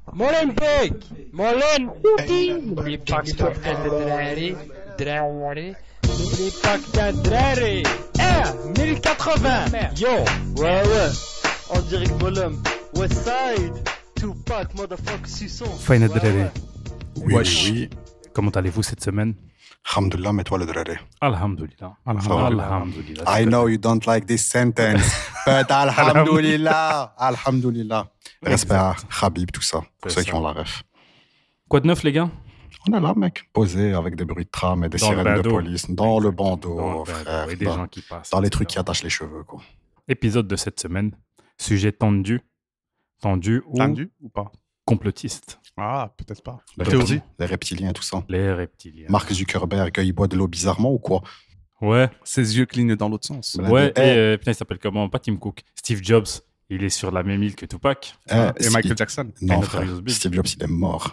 Molenbeek! N'oublie pas que t'as fait de Drari. N'oublie pas que t'as Drari. 1080! Yo! Ouais. En direct Molem. Westside. Tupac, motherfucker, Suçon. Fine Drari. Oui. Comment allez-vous cette semaine? Alhamdulillah, mais toi le drari. Alhamdulillah. Alhamdulillah. I know you don't like this sentence, but alhamdulillah. Alhamdulillah. Respect à Khabib, tout ça, pour ceux qui ont la ref. Quoi de neuf, les gars? On est là, mec, posé avec des bruits de tram et des Dans le sirènes de bandeau. police, dans le bandeau, Dans le frère. bandeau, et des gens qui passent. Dans les trucs qui attachent les cheveux, quoi. Épisode de cette semaine. Sujet tendu. Tendu ou pas? complotiste. Ah, peut-être pas. Les Théorie. Les reptiliens, tout ça. Les reptiliens. Mark Zuckerberg, il boit de l'eau bizarrement ou quoi? Ouais. Ses yeux clignotent dans l'autre sens. Blindé. Ouais, Eh. et putain, il s'appelle comment? Pas Tim Cook. Steve Jobs. Il est sur la même île que Tupac. Et Michael Jackson. Non, Et frère, Notorious Big. Steve Jobs, il est mort.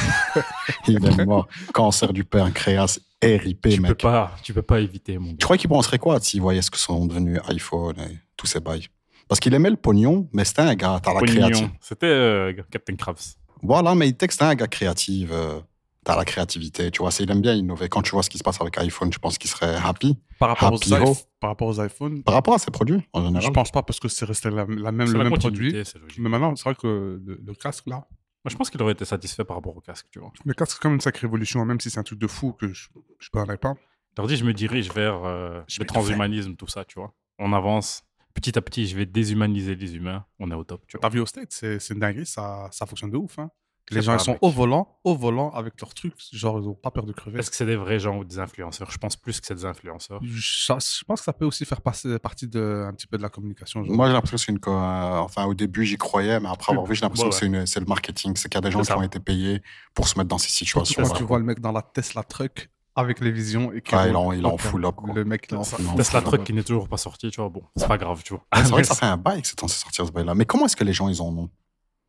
Il est mort. Cancer du pancréas, RIP, Tu mec. peux pas éviter, mon Tu gars. crois qu'il penserait quoi s'il voyait ce que sont devenus iPhone et tous ces bails? Parce qu'il aimait le pognon, mais c'était un gars, t'as la créativité. Pognon. C'était Captain Krabs. Voilà, mais il dit que c'était un gars créatif, t'as la créativité, tu vois. Il aime bien innover. Quand tu vois ce qui se passe avec iPhone, je pense qu'il serait happy. Par rapport, Happy Ho. par rapport aux iPhones, Par rapport à ses produits, en général. je pense pas parce que c'est resté le C'est même la produit. continuité, c'est logique. Mais maintenant, c'est vrai que le casque, là, Moi, je pense qu'il aurait été satisfait par rapport au casque, tu vois. le casque, c'est quand même une sacrée évolution, même si c'est un truc de fou que je peux en pas. Je leur dis, je me dirige vers le transhumanisme, tout ça, tu vois. On avance. Petit à petit, je vais déshumaniser les humains. On est au top, tu vois. T'as vu au States, c'est une dinguerie, ça fonctionne de ouf. Hein. Les C'est gens, pas ils sont mec. au volant avec leurs trucs, genre, ils ont pas peur de crever. Est-ce que c'est des vrais gens ou des influenceurs? Je pense plus que c'est des influenceurs. Je pense que ça peut aussi faire partie un petit peu de la communication. Genre. Moi, j'ai l'impression que c'est enfin, au début, j'y croyais, mais après avoir vu, j'ai l'impression Ouais. que c'est le marketing. C'est qu'il y a des gens C'est qui ça. ont été payés pour se mettre dans ces situations. Quand tu vois le mec dans la Tesla Truck avec les visions et qui Ouais, roule. il est en full up, quoi. Le mec, il est en Ça- full up. Tesla Truck qui n'est toujours pas sorti, tu vois. Bon, c'est pas grave, tu vois. C'est vrai que ça fait un bail que c'est censé sortir ce bail-là. Mais comment est-ce que les gens, ils en ont?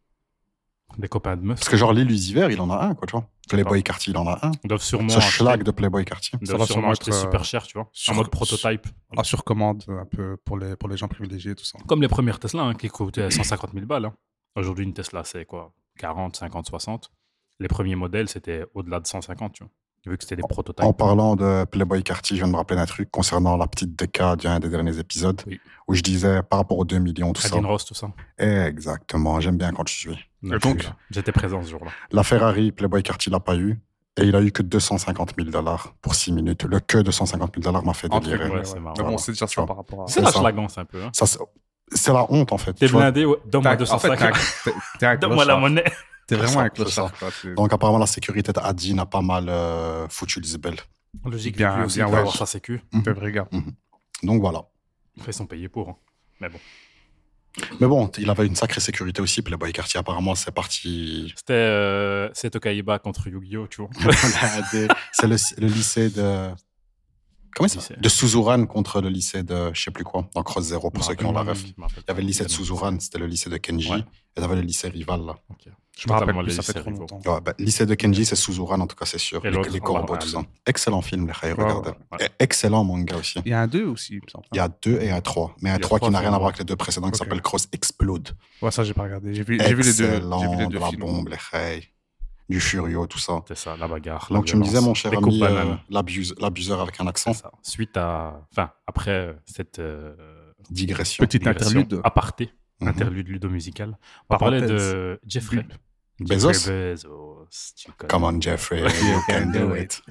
Des copains de meufs. Parce que genre, l'illusiver, il en a un, quoi, tu vois. sais Playboy pas. Cartier, il en a un. Ils doivent sûrement Ce acheter- schlag de Playboy Cartier. ils Ça doivent va sûrement sûrement acheter être, super cher, tu vois. sur- En mode prototype. Ah, sur commande, un peu pour les gens privilégiés, tout ça. Comme les premières Tesla, hein, qui coûtaient 150 000 balles. Hein. Aujourd'hui, une Tesla, c'est quoi? 40, 50, 60. Les premiers modèles, c'était au-delà de 150, tu vois. Vu que c'était des prototypes. En parlant de Playboy Cartier, je viens de me rappeler d'un truc concernant la petite déca d'un des derniers épisodes, Oui. où je disais par rapport aux 2 millions, tout ça. Cadine Ross, tout ça. Exactement, j'aime bien quand tu suis. Donc, donc- j'étais présent ce jour-là. La Ferrari, Playboy Cartier l'a pas eu, et il a eu que 250 000 $ pour 6 minutes. Le que 250 000 $ m'a fait Entre délirer. Ouais, c'est marrant. Mais bon, c'est déjà Tu ça vois. par rapport à. C'est C'est la ça. schlagance un peu. Hein. Ça, c'est la honte, en fait. T'es tu vois. blindé, ouais, donne-moi En fait, 250. t'es un Donne-moi la clochard. monnaie. T'es vraiment C'est ça, un c'est clochard. quoi. Donc, apparemment, la sécurité d'Adin a pas mal foutu le zibel. Logique, Bien, lui aussi, bien, il peut ouais. avoir sa sécu. T'es un vrai gars. Donc, voilà. Après, ils sont payés pour. Hein. Mais bon. Mais bon, il avait une sacrée sécurité aussi, Playboy Cartier. Apparemment, c'est parti. C'était Seto Kaiba contre Yu-Gi-Oh! Tu vois. C'est le lycée de. Comment ça Lycée. De Suzuran contre le lycée de je sais plus quoi, dans Cross Zero, pour ceux qui ont la ref. Il y avait le lycée de Suzuran, c'était le lycée de Kenji, Ouais. et il y avait le lycée rival là. Je me rappelle Totalement plus, les ça fait lycées trop rivaux. longtemps. Ouais, bah, lycée de Kenji, c'est Suzuran, en tout cas, c'est sûr. Et Les, l'autre, les corbeaux, ouais, tout ça. ouais. Excellent film, les Khaï, regardez. ouais. Et excellent manga aussi. Il y a un 2 aussi, il me semble. Il y a 2 et un 3, mais un Il y a 3 qui 3 n'a rien à films, voir avec les 2 précédents, qui Ok. s'appelle Cross Explode. Ouais, ça, j'ai pas regardé. J'ai vu les deux. J'ai vu Excellent, les de deux la films. bombe, les Khaï, du Furio, tout ça. C'est ça, la bagarre. Donc tu me disais, mon cher les ami, coupes bananes. l'abuseur avec un accent, C'est ça. Suite à. Enfin, après cette. digression. Petite digression, interlude. aparté, Mhm. interlude ludo-musical. On va parler de Jeffrey. Bezos? Jeffrey Bezos. Tu connais. Come on, Jeffrey, you can do it.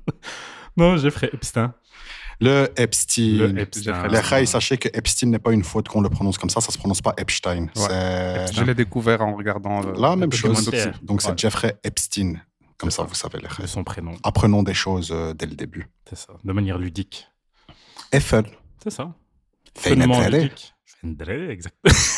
Non, Jeffrey Epstein. Le Epstein. Le Epstein. Les Khaï, sachez que Epstein n'est pas une faute qu'on le prononce comme ça se prononce pas Epstein. C'est Je l'ai découvert en regardant la même le chose. documentaire. Donc c'est Ouais. Jeffrey Epstein. Comme C'est ça, ça. vous savez les De Khaï. son prénom. Apprenons des choses dès le début. C'est ça. De manière ludique. Eiffel. C'est ça. Feinetrelle. Fainement ludique. Feinetrelle, exact.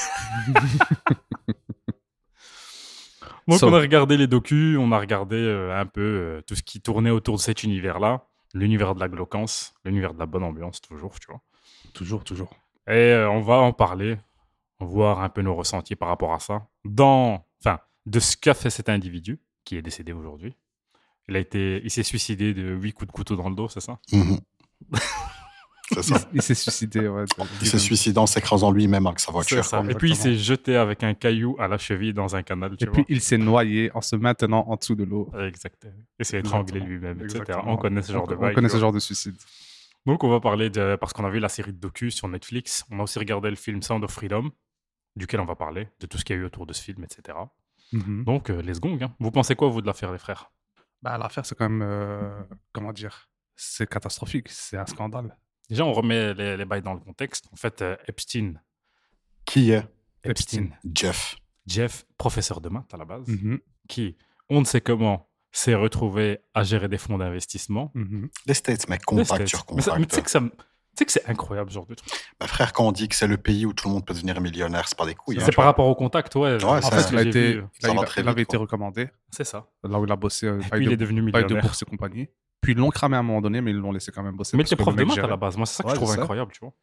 Donc, So- on a regardé les docus, on a regardé un peu tout ce qui tournait autour de cet univers-là. L'univers de la glauquence, l'univers de la bonne ambiance, toujours, tu vois. Toujours, toujours. Et on va en parler, voir un peu nos ressentis par rapport à ça. De ce qu'a fait cet individu, qui est décédé aujourd'hui. Il s'est suicidé de 8 coups de couteau dans le dos, c'est ça? Mhm. C'est ça. Il s'est suicidé, ouais. Il s'est suicidé en s'écrasant lui-même avec sa voiture. C'est ça. quoi. Et puis il Exactement. s'est jeté avec un caillou à la cheville dans un canal, tu Et vois. puis, il s'est noyé en se maintenant en dessous de l'eau. Exactement. Et s'est étranglé Exactement. lui-même, etc. Exactement. On connaît ce genre de On bail, connaît tu ce vois. genre de suicide. Donc on va parler de... Parce qu'on a vu la série de docu sur Netflix, on a aussi regardé le film Sound of Freedom, duquel on va parler, de tout ce qu'il y a eu autour de ce film, etc. Mhm. Donc let's go, hein. Vous pensez quoi, vous, de l'affaire des frères? Bah, l'affaire, c'est quand même. Comment dire? C'est catastrophique. C'est un scandale. Déjà, on remet les bails dans le contexte. En fait, Epstein, Qui est Jeff, professeur de maths à la base, Mhm. qui, on ne sait comment, s'est retrouvé à gérer des fonds d'investissement. Mhm. Les States, mec, Les contact States. sur Mais contact. tu sais que ça tu sais que c'est incroyable, ce genre de truc. Bah, frère, quand on dit que c'est le pays où tout le monde peut devenir millionnaire, c'est pas des couilles. hein, C'est tu par vois. rapport au contact, ouais. Ouais, En ça, fait, ce il, a que j'ai été, vu, ça va il, très il avait vite, été quoi. recommandé c'est ça. là où il a bossé. Et puis il est devenu bail de millionnaire. bourse et compagnie. Puis ils l'ont cramé à un moment donné, mais ils l'ont laissé quand même bosser. Mais il parce était que prof le de mec maths à gérait. la base. Moi, c'est ça que Ouais, je trouve je sais. incroyable, tu vois.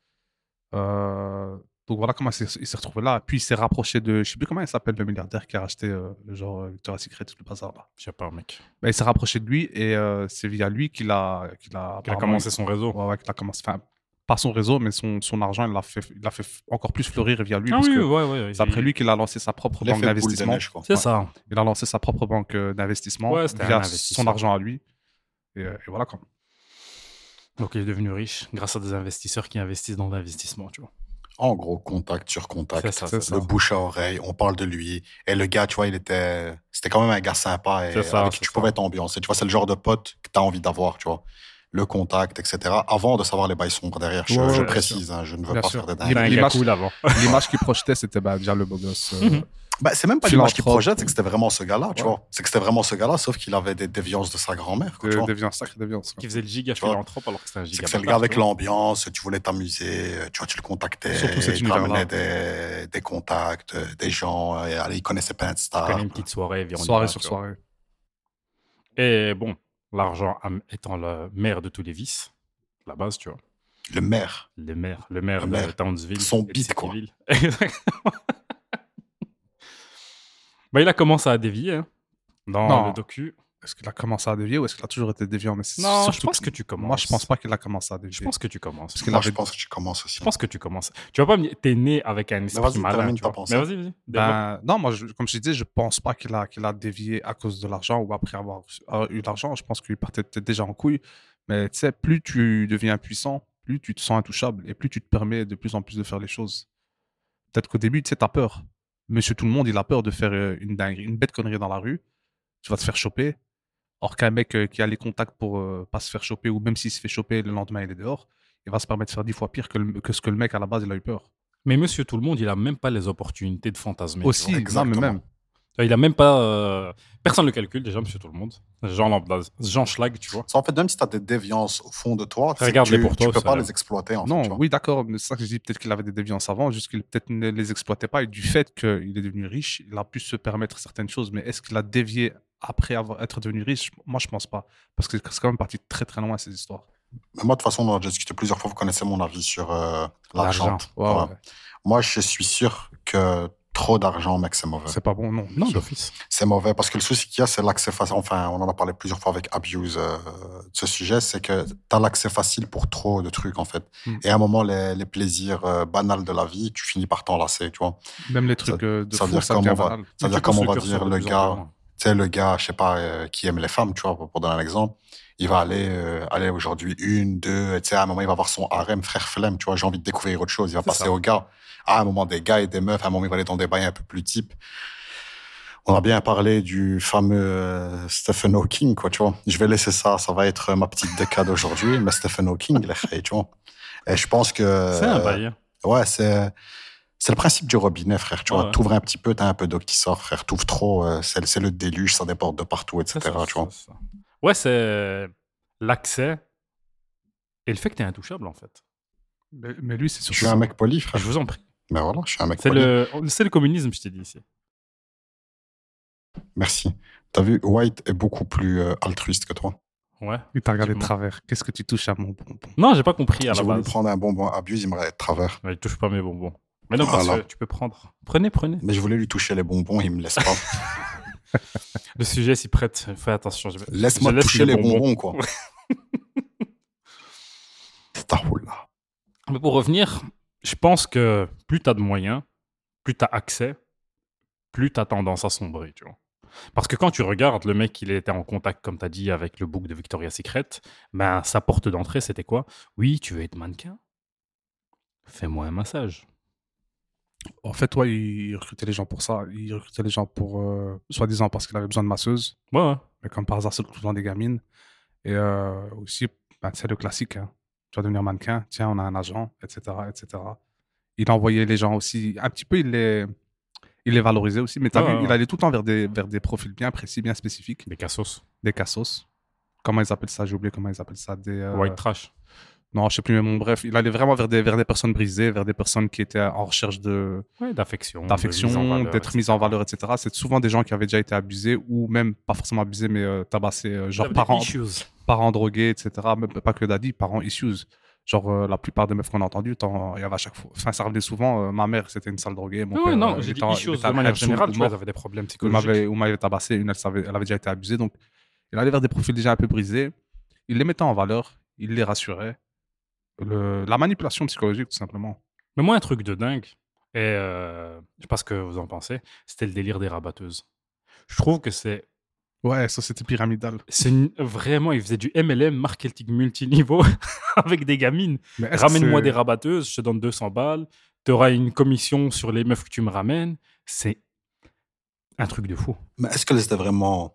Donc voilà comment il s'est retrouvé là. Puis il s'est rapproché de. Je sais plus comment il s'appelle, le milliardaire qui a racheté le genre Victoria's Secret, tout le bazar là. Je sais pas, mec. Bah, il s'est rapproché de lui et c'est via lui qu'il a Il a apparemment- commencé son réseau. Ouais, qu'il a commencé. Enfin, pas son réseau, mais son argent, il l'a fait encore plus fleurir via lui. Ah parce oui, que ouais. c'est après lui qu'il a lancé sa propre banque L'effet boule de d'investissement. neige, quoi. C'est Ouais. ça. Il a lancé sa propre banque d'investissement Ouais, c'était un via investisseur. son argent à lui. Et voilà quoi. Donc il est devenu riche grâce à des investisseurs qui investissent dans l'investissement, tu vois. En gros, contact sur contact. C'est ça, c'est c'est ça. Le bouche à oreille, on parle de lui. Et le gars, tu vois, c'était quand même un gars sympa et C'est ça, avec qui c'est tu ça. pouvais t'ambiancer. Tu vois, c'est le genre de pote que tu as envie d'avoir, tu vois. Le contact, etc. Avant de savoir les bails sombres derrière. Je Ouais, bien précise, hein, je ne veux Bien pas sûr. faire de Il- Il a dingue. un gars l'image- cool avant. L'image qu'il projetait, c'était déjà le beau gosse. Bah, c'est même pas l'image qu'il Philanthrope. projette, c'est que c'était vraiment ce gars-là, tu Ouais. vois. C'est que c'était vraiment ce gars-là, sauf qu'il avait des déviances de sa grand-mère, quoi, tu vois. Déviance, sacrée déviance. quoi. Qui faisait le giga Tu vois. philanthrope alors que c'était un C'est giga que c'est le bâtard, gars avec tu vois. l'ambiance, tu voulais t'amuser, tu vois, tu le contactais, Surtout cet il te ramenait univers-là. des contacts, des gens, et allez, il connaissait plein de Il stars. connaît une petite soirée, viens, on y Soirée va, sur tu vois. soirée. Et bon, l'argent étant le maire de tous les vices, la base, tu vois. Le maire. Le maire Le de maire. Townsville. Son et de beat, quoi. Cityville. Exactement. Bah, il a commencé à dévier hein, dans Non. le docu. Est-ce qu'il a commencé à dévier ou est-ce qu'il a toujours été déviant? Mais c'est Non, je surtout pense que tu commences. Moi, je pense pas qu'il a commencé à dévier. Je pense que tu commences. Parce qu'il Moi, avait- je pense que tu commences aussi. Je pense que tu commences. Tu vas pas me dire, t'es né avec un esprit vas-y, malin. termine Tu ta vois. pensée. Mais vas-y, vas-y. développe. Non, moi, comme je disais, je pense pas qu'il a dévié à cause de l'argent ou après avoir eu l'argent. Je pense qu'il partait peut-être déjà en couille. Mais tu sais, plus tu deviens puissant, plus tu te sens intouchable et plus tu te permets de plus en plus de faire les choses. Peut-être qu'au début, tu sais, t'as peur. Monsieur tout le monde, il a peur de faire une dinguerie, une bête connerie dans la rue. Tu vas te faire choper. Or qu'un mec qui a les contacts pour pas se faire choper, ou même s'il se fait choper, le lendemain, il est dehors, il va se permettre de faire 10 fois pire que ce que le mec, à la base, il a eu peur. Mais monsieur tout le monde, il a même pas les opportunités de fantasmer. tu Aussi, vois. non, mais exactement. même. Il a même pas. Personne ne le calcule déjà, monsieur tout le monde. Jean Lambda, Jean Schlag, tu vois. Ça, en fait, même si tu as des déviances au fond de toi, c'est que Regarde-les pour toi, tu peux ça, pas là. les exploiter, en fait, Non, tu vois. oui, d'accord, mais c'est ça que je dis, peut-être qu'il avait des déviances avant, juste qu'il peut-être ne les exploitait pas, et du fait qu'il est devenu riche, il a pu se permettre certaines choses, mais est-ce qu'il a dévié après être devenu riche? Moi, je pense pas, parce que c'est quand même parti très très loin, ces histoires. Mais moi, de toute façon, on en a déjà discuté plusieurs fois, vous connaissez mon avis sur l'argent. Ouais, Ouais. ouais. Moi, je suis sûr que trop d'argent, mec, c'est mauvais. C'est pas bon, non. Non, d'office. C'est mauvais parce que le souci qu'il y a, c'est l'accès facile. Enfin, on en a parlé plusieurs fois avec Abuse de ce sujet, c'est que tu as l'accès facile pour trop de trucs, en fait. Et à un moment, les plaisirs banals de la vie, tu finis par t'enlacer, tu vois. Même les trucs de ça veut fou, dire ça comme devient on va- banal. C'est-à-dire, comme on va dire, le gars, tu sais, le gars, je sais pas, qui aime les femmes, tu vois, pour donner un exemple, il va aller aujourd'hui 1, 2, tu sais, à un moment, il va avoir son harem, frère flemme, tu vois, j'ai envie de découvrir autre chose. Il va passer ça. aux gars. À un moment, des gars et des meufs, à un moment, il va aller dans des bails un peu plus types. On a bien parlé du fameux Stephen Hawking, quoi, tu vois. Je vais laisser ça va être ma petite décade aujourd'hui, mais Stephen Hawking, il est fait, tu vois. Et je pense que... C'est un bail. hein. Ouais, c'est le principe du robinet, frère. Tu vois, Ouais. t'ouvres un petit peu, t'as un peu d'eau qui sort, frère. T'ouvres trop, c'est le déluge, ça déborde de partout, etc. C'est ça, tu vois. c'est ça. Ouais, c'est l'accès et le fait que t'es intouchable, en fait. Mais lui, c'est Je surtout suis un mec poli, frère. Je vous en prie. Mais voilà, je suis un mec C'est poli. le communisme, je t'ai dit ici. Merci. T'as vu, White est beaucoup plus altruiste que toi. Ouais. Il t'a regardé de Effectivement. travers. Qu'est-ce que tu touches à mon bonbon? Non, j'ai pas compris à J'ai la voulu base. prendre un bonbon Abuse, il me regarde de travers. Ouais, il touche pas mes bonbons. Mais non, parce Voilà. que tu peux prendre. Prenez. Mais je voulais lui toucher les bonbons, il me laisse pas. Le sujet s'y prête. Fais attention. Laisse-moi je laisse toucher les bonbons, quoi. Astaghfirullah. Mais pour revenir, je pense que plus tu as de moyens, plus tu as accès, plus tu as tendance à sombrer, tu vois. Parce que quand tu regardes, le mec, il était en contact, comme tu as dit, avec le book de Victoria's Secret, ben, sa porte d'entrée, c'était quoi? Oui, tu veux être mannequin? Fais-moi un massage. En fait, ouais, il recrutait les gens pour ça. Il recrutait les gens pour, soi-disant, parce qu'il avait besoin de masseuses. Ouais, ouais. Mais comme par hasard, c'est tout le temps des gamines. Et aussi, ben, c'est le classique. Hein. Tu vas devenir mannequin. Tiens, on a un agent, etc., etc. Il envoyait les gens aussi. Un petit peu, il les valorisait aussi. Mais t'as Ouais, vu, ouais. il allait tout le temps vers des profils bien précis, bien spécifiques. Des cassos. Des cassos. Comment ils appellent ça? J'ai oublié comment ils appellent ça. White trash. Non, je sais plus, mais bon, bref, il allait vraiment vers des personnes brisées, vers des personnes qui étaient en recherche Ouais, d'affection. d'être mises en valeur, etc. C'est souvent des gens qui avaient déjà été abusés ou même pas forcément abusés, mais tabassés, genre parents drogués, etc. Même pas que daddy, parents issues. Genre, la plupart des meufs qu'on a entendues, il y avait à chaque fois. Enfin, ça revenait souvent. Ma mère, c'était une sale droguée. Mon père, non, j'ai dit issues de manière générale, tu vois, ils avaient des problèmes psychologiques. Ou m'avait tabassé, elle avait déjà été abusée. Donc, il allait vers des profils déjà un peu brisés. Il les mettait en valeur, il les rassurait. La manipulation psychologique, tout simplement. Mais moi, un truc de dingue, et je sais pas ce que vous en pensez, c'était le délire des rabatteuses. Je trouve que Ouais, société pyramidale. Vraiment, ils faisaient du MLM, marketing multiniveau, avec des gamines. Mais Ramène-moi des rabatteuses, je te donne 200 balles, tu auras une commission sur les meufs que tu me ramènes. C'est un truc de fou. Mais est-ce qu'elle était vraiment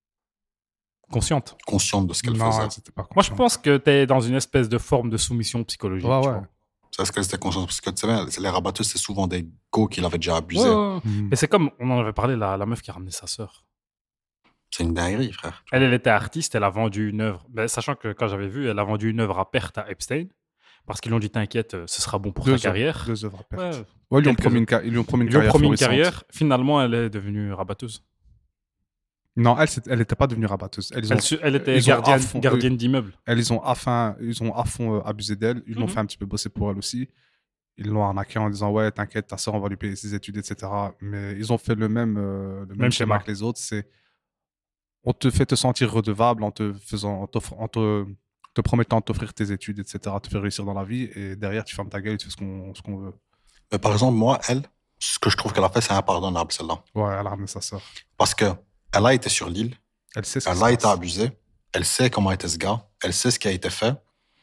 Consciente. consciente de ce qu'elle Non, faisait? c'était pas Moi, je conscient. pense que tu es dans une espèce de forme de soumission psychologique. Ouais, tu ouais. vois. Est-ce qu'elle était consciente? Parce que tu sais bien, les rabatteuses, c'est souvent des go qui l'avaient déjà abusé. Ouais. Mhm. Mais c'est comme, on en avait parlé, la meuf qui a ramené sa sœur. C'est une dinguerie, frère. Elle était artiste, elle a vendu une œuvre. Ben, sachant que quand j'avais vu, elle a vendu une œuvre à perte à Epstein. Parce qu'ils lui ont dit, t'inquiète, ce sera bon pour ta carrière. 2 œuvres à perte. Ouais. Ouais, ils lui ont Quelques- promis une carrière. Ils lui ont promis une florissante. carrière. Finalement, elle est devenue rabatteuse. Non, elle n'était pas devenue rabatteuse. Elle était ils ont à fond- gardienne d'immeuble. Ils ont à fond abusé d'elle. Ils l'ont fait un petit peu bosser pour elle aussi. Ils l'ont arnaqué en disant ouais, t'inquiète, ta soeur, on va lui payer ses études, etc. Mais ils ont fait le même Même schéma schéma. que les autres. C'est on te fait te sentir redevable en te promettant de t'offrir tes études, etc. Te faire réussir dans la vie. Et derrière, tu fermes ta gueule, tu fais ce qu'on veut. Mais par exemple, moi, elle, ce que je trouve qu'elle a fait, c'est impardonnable, celle-là. Ouais, elle a ramené sa soeur. Parce que elle a été sur l'île, Elle sait ce qui elle se a été passe. abusée, elle sait comment était ce gars, elle sait ce qui a été fait.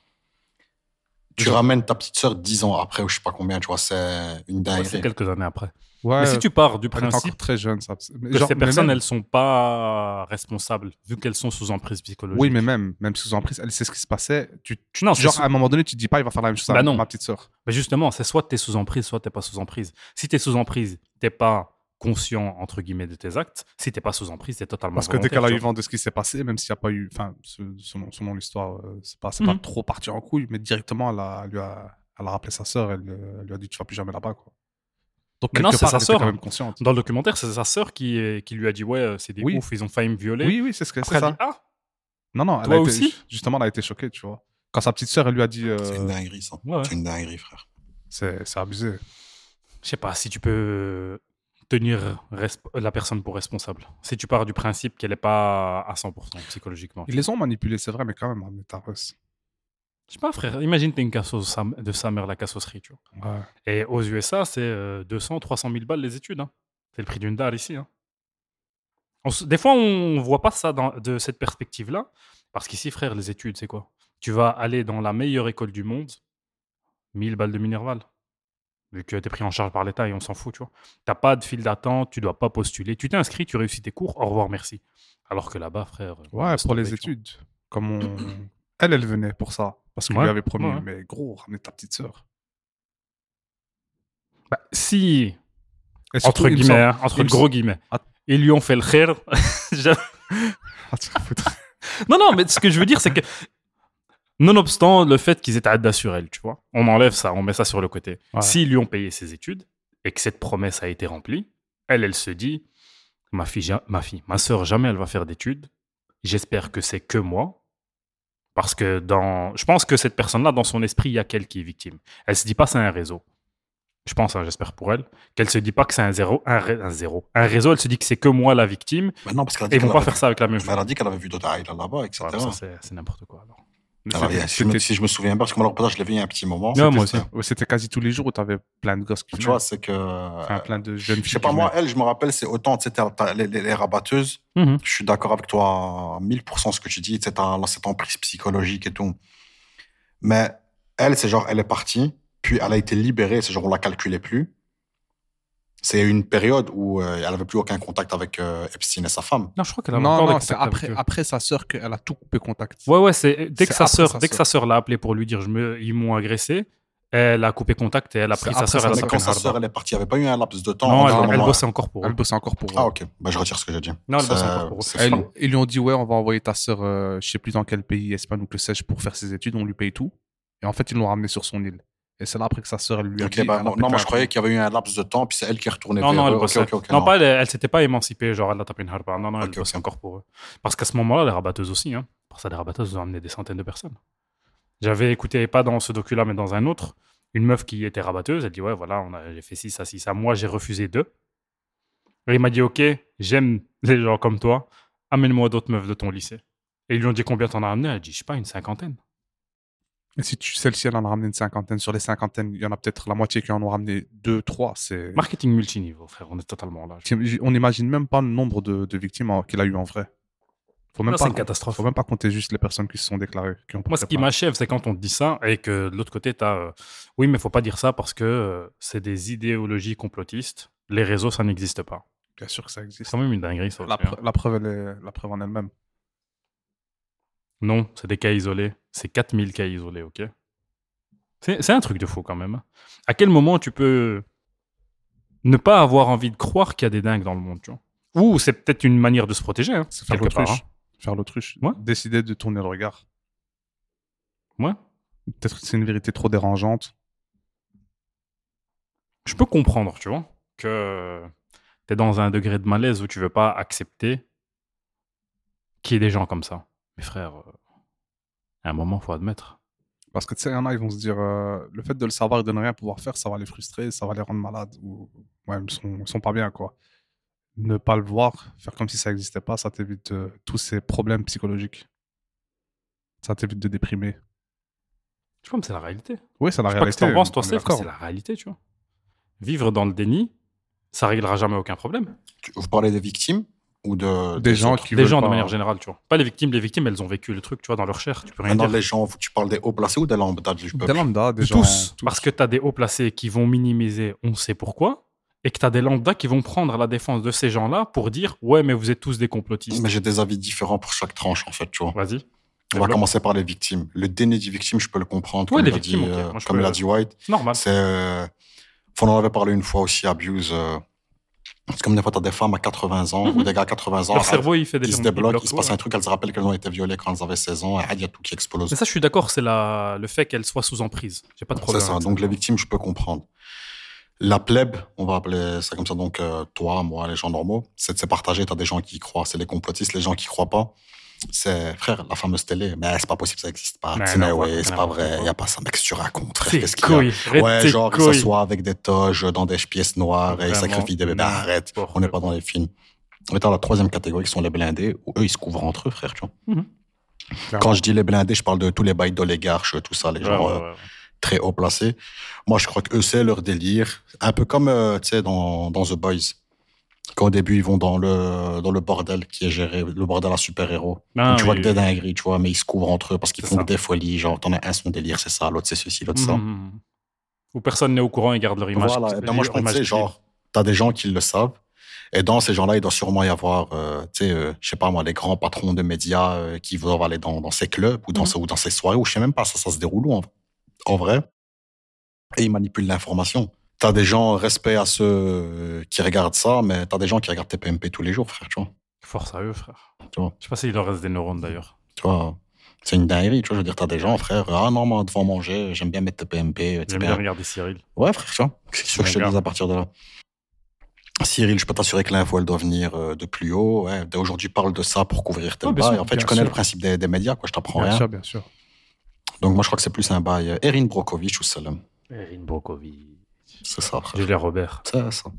Tu Genre- ramènes ta petite sœur 10 ans après, ou je sais pas combien, tu vois, c'est une Ouais, dinguerie. c'est quelques années après. Ouais, Mais si tu pars du elle est encore principe très jeune. Ça. Mais que genre, ces mais personnes, même- elles sont pas responsables, vu qu'elles sont sous emprise psychologique. Oui, mais même sous emprise, elle sait ce qui se passait. Non, c'est Genre, à un moment donné, tu te dis pas, il va faire la même chose Bah à non. ma petite sœur. Mais justement, c'est soit tu es sous emprise, soit tu pas sous emprise. Si tu es sous emprise, tu pas conscient, entre guillemets, de tes actes. Si tu pas sous emprise, tu es totalement Parce que dès volontaire, qu'elle a tu eu vois. vent de ce qui s'est passé, même s'il n'y a pas eu. Enfin, selon l'histoire, c'est pas Mhm. trop parti en couille, mais directement, elle a rappelé sa sœur, elle lui a dit tu vas plus jamais là-bas. Quoi. Donc, Mais non, quelque c'est part, sa elle était sœur, quand hein. même consciente. Dans le documentaire, c'est sa sœur qui lui a dit ouais, c'est des Oui. ouf, ils ont failli me violer. Oui, c'est ce que Après, c'est elle dit ça. ah, Non, Toi aussi justement, elle a été choquée, tu vois. Quand sa petite sœur, elle lui a dit C'est une dinguerie, ça. Ouais. C'est une dinguerie, frère. c'est abusé. je sais pas si tu peux tenir la personne pour responsable. Si tu pars du principe qu'elle est pas à 100% psychologiquement. Ils les ont manipulés, c'est vrai, mais quand même, on est à Russ. Je sais pas, frère. Imagine t'es une cassos de sa mère, la cassosserie, tu vois. Ouais. Et aux USA, c'est 200, 300 000 balles les études. Hein. C'est le prix d'une dalle ici. Hein. Des fois, on voit pas ça de cette perspective-là. Parce qu'ici, frère, les études, c'est quoi? Tu vas aller dans la meilleure école du monde, 1000 balles de Minerval. Vu que t'es pris en charge par l'État et on s'en fout, tu vois. T'as pas de file d'attente, tu dois pas postuler. Tu t'es inscrit, tu réussis tes cours, au revoir, merci. Alors que là-bas, frère... Ouais, laisse pour les tomber, tu vois. études. Comme elle venait pour ça. Parce qu'il Ouais, lui avait promis. ouais. Mais gros, ramenez ta petite sœur. Bah, si, Et surtout, entre il me guillemets, semble- hein, entre il me gros guillemets, Ah. ils lui ont fait le khair. Ah, tu vas foutre. Non, mais ce que je veux dire, c'est que, nonobstant le fait qu'ils étaient à sur elle, tu vois, on enlève ça, on met ça sur le côté. Ouais. S'ils lui ont payé ses études et que cette promesse a été remplie, elle se dit, ma sœur, jamais elle va faire d'études. J'espère que c'est que moi. Parce que je pense que cette personne-là, dans son esprit, il y a qu'elle qui est victime. Elle se dit pas c'est un réseau. Je pense, hein, j'espère pour elle, qu'elle se dit pas que c'est un réseau. Un réseau, elle se dit que c'est que moi la victime. Mais non, parce qu'elle a Et dit ils vont qu'elle pas avait faire ça avec la même Mais elle chose. a dit qu'elle avait vu d'autres Aïla là-bas, etc. Ouais, mais ça, c'est n'importe quoi. Alors. Alors, si je me souviens bien, parce que moi, le reportage, je l'ai vu il y a un petit moment. Non, moi aussi. Ouais, c'était quasi tous les jours où tu avais plein de gosses qui Tu venaient. vois, c'est que. Enfin, plein de jeunes filles. Je sais pas, qui moi, venaient. elle, je me rappelle, c'est autant, tu sais, les rabatteuses. Mhm. Je suis d'accord avec toi à 1000% ce que tu dis, tu sais, t'as cette emprise psychologique et tout. Mais elle, c'est genre, elle est partie, puis elle a été libérée, c'est genre, on la calculait plus. C'est une période où elle avait plus aucun contact avec Epstein et sa femme. Non, je crois qu'elle avait Non, encore des non, c'est contacts avec eux. après sa sœur qu'elle a tout coupé contact. Ouais, c'est dès que C'est sa après sœur, sa sa sœur l'a appelé pour lui dire ils m'ont agressé, elle a coupé contact et elle a C'est pris sa après sœur, sa elle a Mais sœur. quand tapé sa sœur, elle est partie, il n'y avait pas eu un laps de temps. Non, entre un elle moment- bossait encore pour Elle eux. bossait encore pour eux. Ah, ok. Bah, je retire ce que j'ai dit. Non, elle bosse C'est- encore pour eux. c'est flan. Ils lui ont dit, ouais, on va envoyer ta sœur, je sais plus dans quel pays, Espagne ou que sais-je, pour faire ses études, on lui paye tout. Et en fait, ils l'ont ramené sur son île. Et c'est là après que sa sœur, elle lui a Ok, dit. bah, elle a non, pété moi un je croyais plomb. qu'il y avait eu un laps de temps, puis c'est elle qui est retournée Non, vers non, elle eux. Ok, bossait. ok, non, pas elle s'était pas émancipée, genre elle a tapé une harpe. Non, non, elle Ok, bossait ok. encore pour eux. Parce qu'à ce moment-là, les rabatteuses aussi, hein. Pour ça, les rabatteuses ont amené des centaines de personnes. J'avais écouté, pas dans ce docu-là, mais dans un autre, une meuf qui était rabatteuse, elle dit, ouais, voilà, j'ai fait ci, ça, ci, ça. Moi, j'ai refusé 2. Et il m'a dit, ok, j'aime les gens comme toi, amène-moi d'autres meufs de ton lycée. Et ils lui ont dit, combien t'en as amené? Elle a dit, je sais pas, une 50aine. Et si celle-ci, elle en a ramené une 50aine, sur les 50aines, il y en a peut-être la moitié qui en ont ramené 2, 3. C'est... Marketing multiniveau, frère, on est totalement là. On n'imagine même pas le nombre de victimes qu'il a eu en vrai. Faut même Là, pas c'est une catastrophe. Faut même pas compter juste les personnes qui se sont déclarées. Qui ont Moi, ce qui préparé. m'achève, c'est quand on te dit ça et que de l'autre côté, tu as oui, mais faut pas dire ça parce que c'est des idéologies complotistes. Les réseaux, ça n'existe pas. Bien sûr que ça C'est existe. quand même une dinguerie, ça. La, aussi, hein. la preuve, la preuve en elle-même. Non, c'est des cas isolés. C'est 4000 cas isolés, ok? C'est un truc de fou quand même. Hein. À quel moment tu peux ne pas avoir envie de croire qu'il y a des dingues dans le monde, tu vois? Ou c'est peut-être une manière de se protéger, hein, C'est faire quelque part. l'autruche. Hein. Faire l'autruche. Ouais. Décider de tourner le regard. Ouais. Peut-être que c'est une vérité trop dérangeante. Je peux comprendre, tu vois, que tu es dans un degré de malaise où tu veux pas accepter qu'il y ait des gens comme ça. Mais frère, à un moment, faut admettre. Parce que tu sais, il y en a, ils vont se dire, le fait de le savoir et de ne rien pouvoir faire, ça va les frustrer, ça va les rendre malades. Ou ouais, ils sont pas bien, quoi. Ne pas le voir, faire comme si ça n'existait pas, ça t'évite tous ces problèmes psychologiques. Ça t'évite de déprimer. Tu vois, mais c'est la réalité. Oui, c'est la Je sais pas ce que réalité. t'en penses, toi, on est Steph, d'accord. c'est la réalité, tu vois. Vivre dans le déni, ça réglera jamais aucun problème. Vous parlez des victimes ou Des gens autres qui Des veulent gens, pas- de manière générale, tu vois. Pas les victimes, elles ont vécu le truc, tu vois, dans leur chair, tu peux rien Maintenant, dire. les gens, tu parles des hauts placés ou des lambda du Des peuple? lambda, des De gens... tous, parce que tu as des hauts placés qui vont minimiser, on sait pourquoi, et que tu as des lambda qui vont prendre la défense de ces gens-là pour dire ouais, mais vous êtes tous des complotistes. Mais j'ai des avis différents pour chaque tranche, en fait, tu vois. Vas-y. On va Développe. commencer par les victimes. Le déni des victimes, je peux le comprendre. Ouais, comme les il a victimes, dit, ok. Moi, je comme peux- il a dit White. Normal. C'est. On en avait parlé une fois aussi, Abuse. C'est comme des fois, tu as des femmes à 80 ans ou des gars à 80 ans. Leur cerveau, il fait des Ils se il débloquent, bloque il se tout, passe ouais. un truc, elles se rappellent qu'elles ont été violées quand elles avaient 16 ans, et il y a tout qui explose. Mais ça, je suis d'accord, c'est le fait qu'elle soit sous emprise. J'ai pas de C'est problème. ça, avec donc les victimes, je peux comprendre. La plèbe, on va appeler ça comme ça, donc toi, moi, les gens normaux, c'est partagé, tu as des gens qui y croient, c'est les complotistes, les gens qui croient pas. C'est, frère, la fameuse télé, mais c'est pas possible, ça existe pas. Mais C'est non, ouais, ouais, c'est pas n'importe vrai, quoi. y a pas ça, mec, tu racontes, frère, Tes qu'est-ce qu'il y a? couilles, arrête Ouais, tes genre, ils couilles. s'assoient avec des toges dans des pièces noires et ils Vraiment, sacrifient des bébés. Arrête, n'importe on n'est pas dans les films. Mais t'as la troisième catégorie qui sont les blindés, où eux, ils se couvrent entre eux, frère, tu vois. Mhm. Quand je dis les blindés, je parle de tous les bails d'oligarches, tout ça, les Ouais, gens ouais, ouais. très haut placés. Moi, je crois que eux, c'est leur délire. Un peu comme, tu sais, dans The Boys. Quand au début, ils vont dans le bordel qui est géré, le bordel à super-héros. Ah, Tu vois oui, que des oui. dingueries, tu vois, mais ils se couvrent entre eux parce qu'ils C'est font ça. que des folies. Genre, t'en as un, son délire, c'est ça, l'autre, c'est ceci, l'autre, ça. Mhm. Où personne n'est au courant, ils gardent leur image. Voilà, et ben moi je pense leur que image c'est genre, t'as des gens qui le savent, et dans ces gens-là, il doit sûrement y avoir, tu sais, je sais pas moi, les grands patrons de médias qui doivent aller dans ces clubs ou Mhm. ou dans ces soirées, ou je sais même pas, ça se déroule où en vrai, et ils manipulent l'information. T'as des gens, respect à ceux qui regardent ça, mais t'as des gens qui regardent TPMP tous les jours, frère, tu vois. Force à eux, frère. Tu vois. Je sais pas s'il leur reste des neurones d'ailleurs. Tu vois, c'est une dinguerie, tu vois, je veux dire, t'as des gens, frère, ah non, moi, devant manger, j'aime bien mettre TPMP, J'aime etc. bien regarder Cyril. Ouais, frère, tu vois. C'est sûr que je te Mon dis gars. à partir de là. Cyril, je peux t'assurer que l'info, elle doit venir de plus haut. Ouais. Dès aujourd'hui, parle de ça pour couvrir tel Ah, bien bail. sûr, En fait, bien tu connais sûr. le principe des médias, quoi. Je t'apprends Bien rien. sûr, bien sûr. Donc, moi, je crois que c'est plus un bail. Erin Brockovich ou Salem. Erin Brockovich. C'est ça, frère. Julia Robert. C'est ça.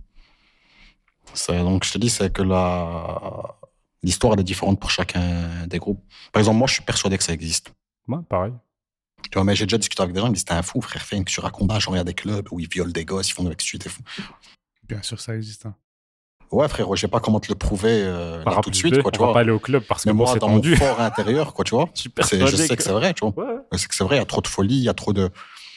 Donc, je te dis, c'est que l'histoire, elle est différente pour chacun des groupes. Par exemple, moi, je suis persuadé que ça existe. Ouais, pareil. Tu vois, mais j'ai déjà discuté avec des gens, ils me disent, t'es un fou, frère, fais que tu racontes pas, genre, il y a des clubs où ils violent des gosses, ils font avec suite, t'es fou. Bien sûr, ça existe. Hein. Ouais, frérot, je sais pas comment te le prouver Par là tout de suite, quoi, tu on va vois. pas aller au club parce que Mais bon, moi, c'est dans tendu. mon fort intérieur, quoi, tu vois, Je suis je persuadé sais que c'est vrai, tu vois. Ouais. Je sais que c'est vrai, il y a trop de folie, il y a trop de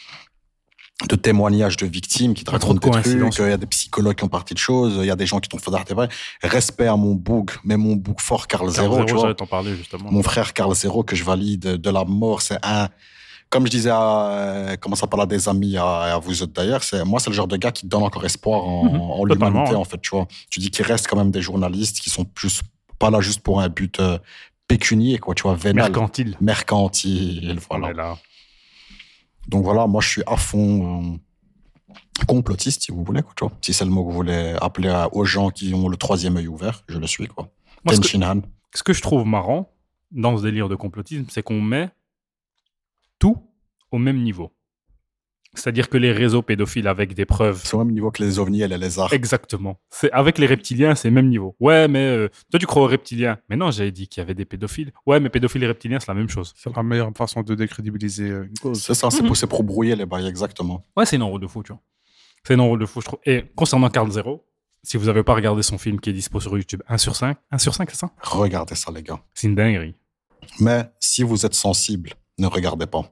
témoignages de victimes qui te Il y a trop de racontent des trucs, coïncidences. il y a des psychologues qui ont parti de choses, il y a des gens qui t'ont fait d'art, vrai. Respect à mon boug, mais mon boug fort, Carl Zero, tu vois. J'allais t'en parler justement. Mon frère Carl Zero, que je valide de la mort, c'est un... Comme je disais à, comment ça parle à des amis, à vous autres d'ailleurs, moi, c'est le genre de gars qui te donne encore espoir en Totalement, l'humanité, hein. en fait, tu vois. Tu dis qu'il reste quand même des journalistes qui sont pas là juste pour un but pécunier, quoi, tu vois, vénal. Mercantile, On voilà. est là. Donc voilà, moi, je suis à fond complotiste, si vous voulez, quoi, tu vois. Si c'est le mot que vous voulez appeler aux gens qui ont le troisième œil ouvert, je le suis, quoi. Moi, Kenshin Han. ce que je trouve marrant dans ce délire de complotisme, c'est qu'on met tout au même niveau. C'est-à-dire que les réseaux pédophiles avec des preuves. C'est au même niveau que les ovnis et les lézards. Exactement. Avec les reptiliens, c'est le même niveau. Ouais, mais toi, tu crois aux reptiliens. Mais non, j'avais dit qu'il y avait des pédophiles. Ouais, mais pédophiles et reptiliens, c'est la même chose. C'est la meilleure façon de décrédibiliser une cause. C'est ça, c'est pour brouiller les bails, exactement. Ouais, c'est une rôle de fou, tu vois. C'est une rôle de fou, je trouve. Et concernant Carl Zero, si vous n'avez pas regardé son film qui est dispo sur YouTube, 1 sur 5, c'est ça? Regardez ça, les gars. C'est une dinguerie. Mais si vous êtes sensible, ne regardez pas.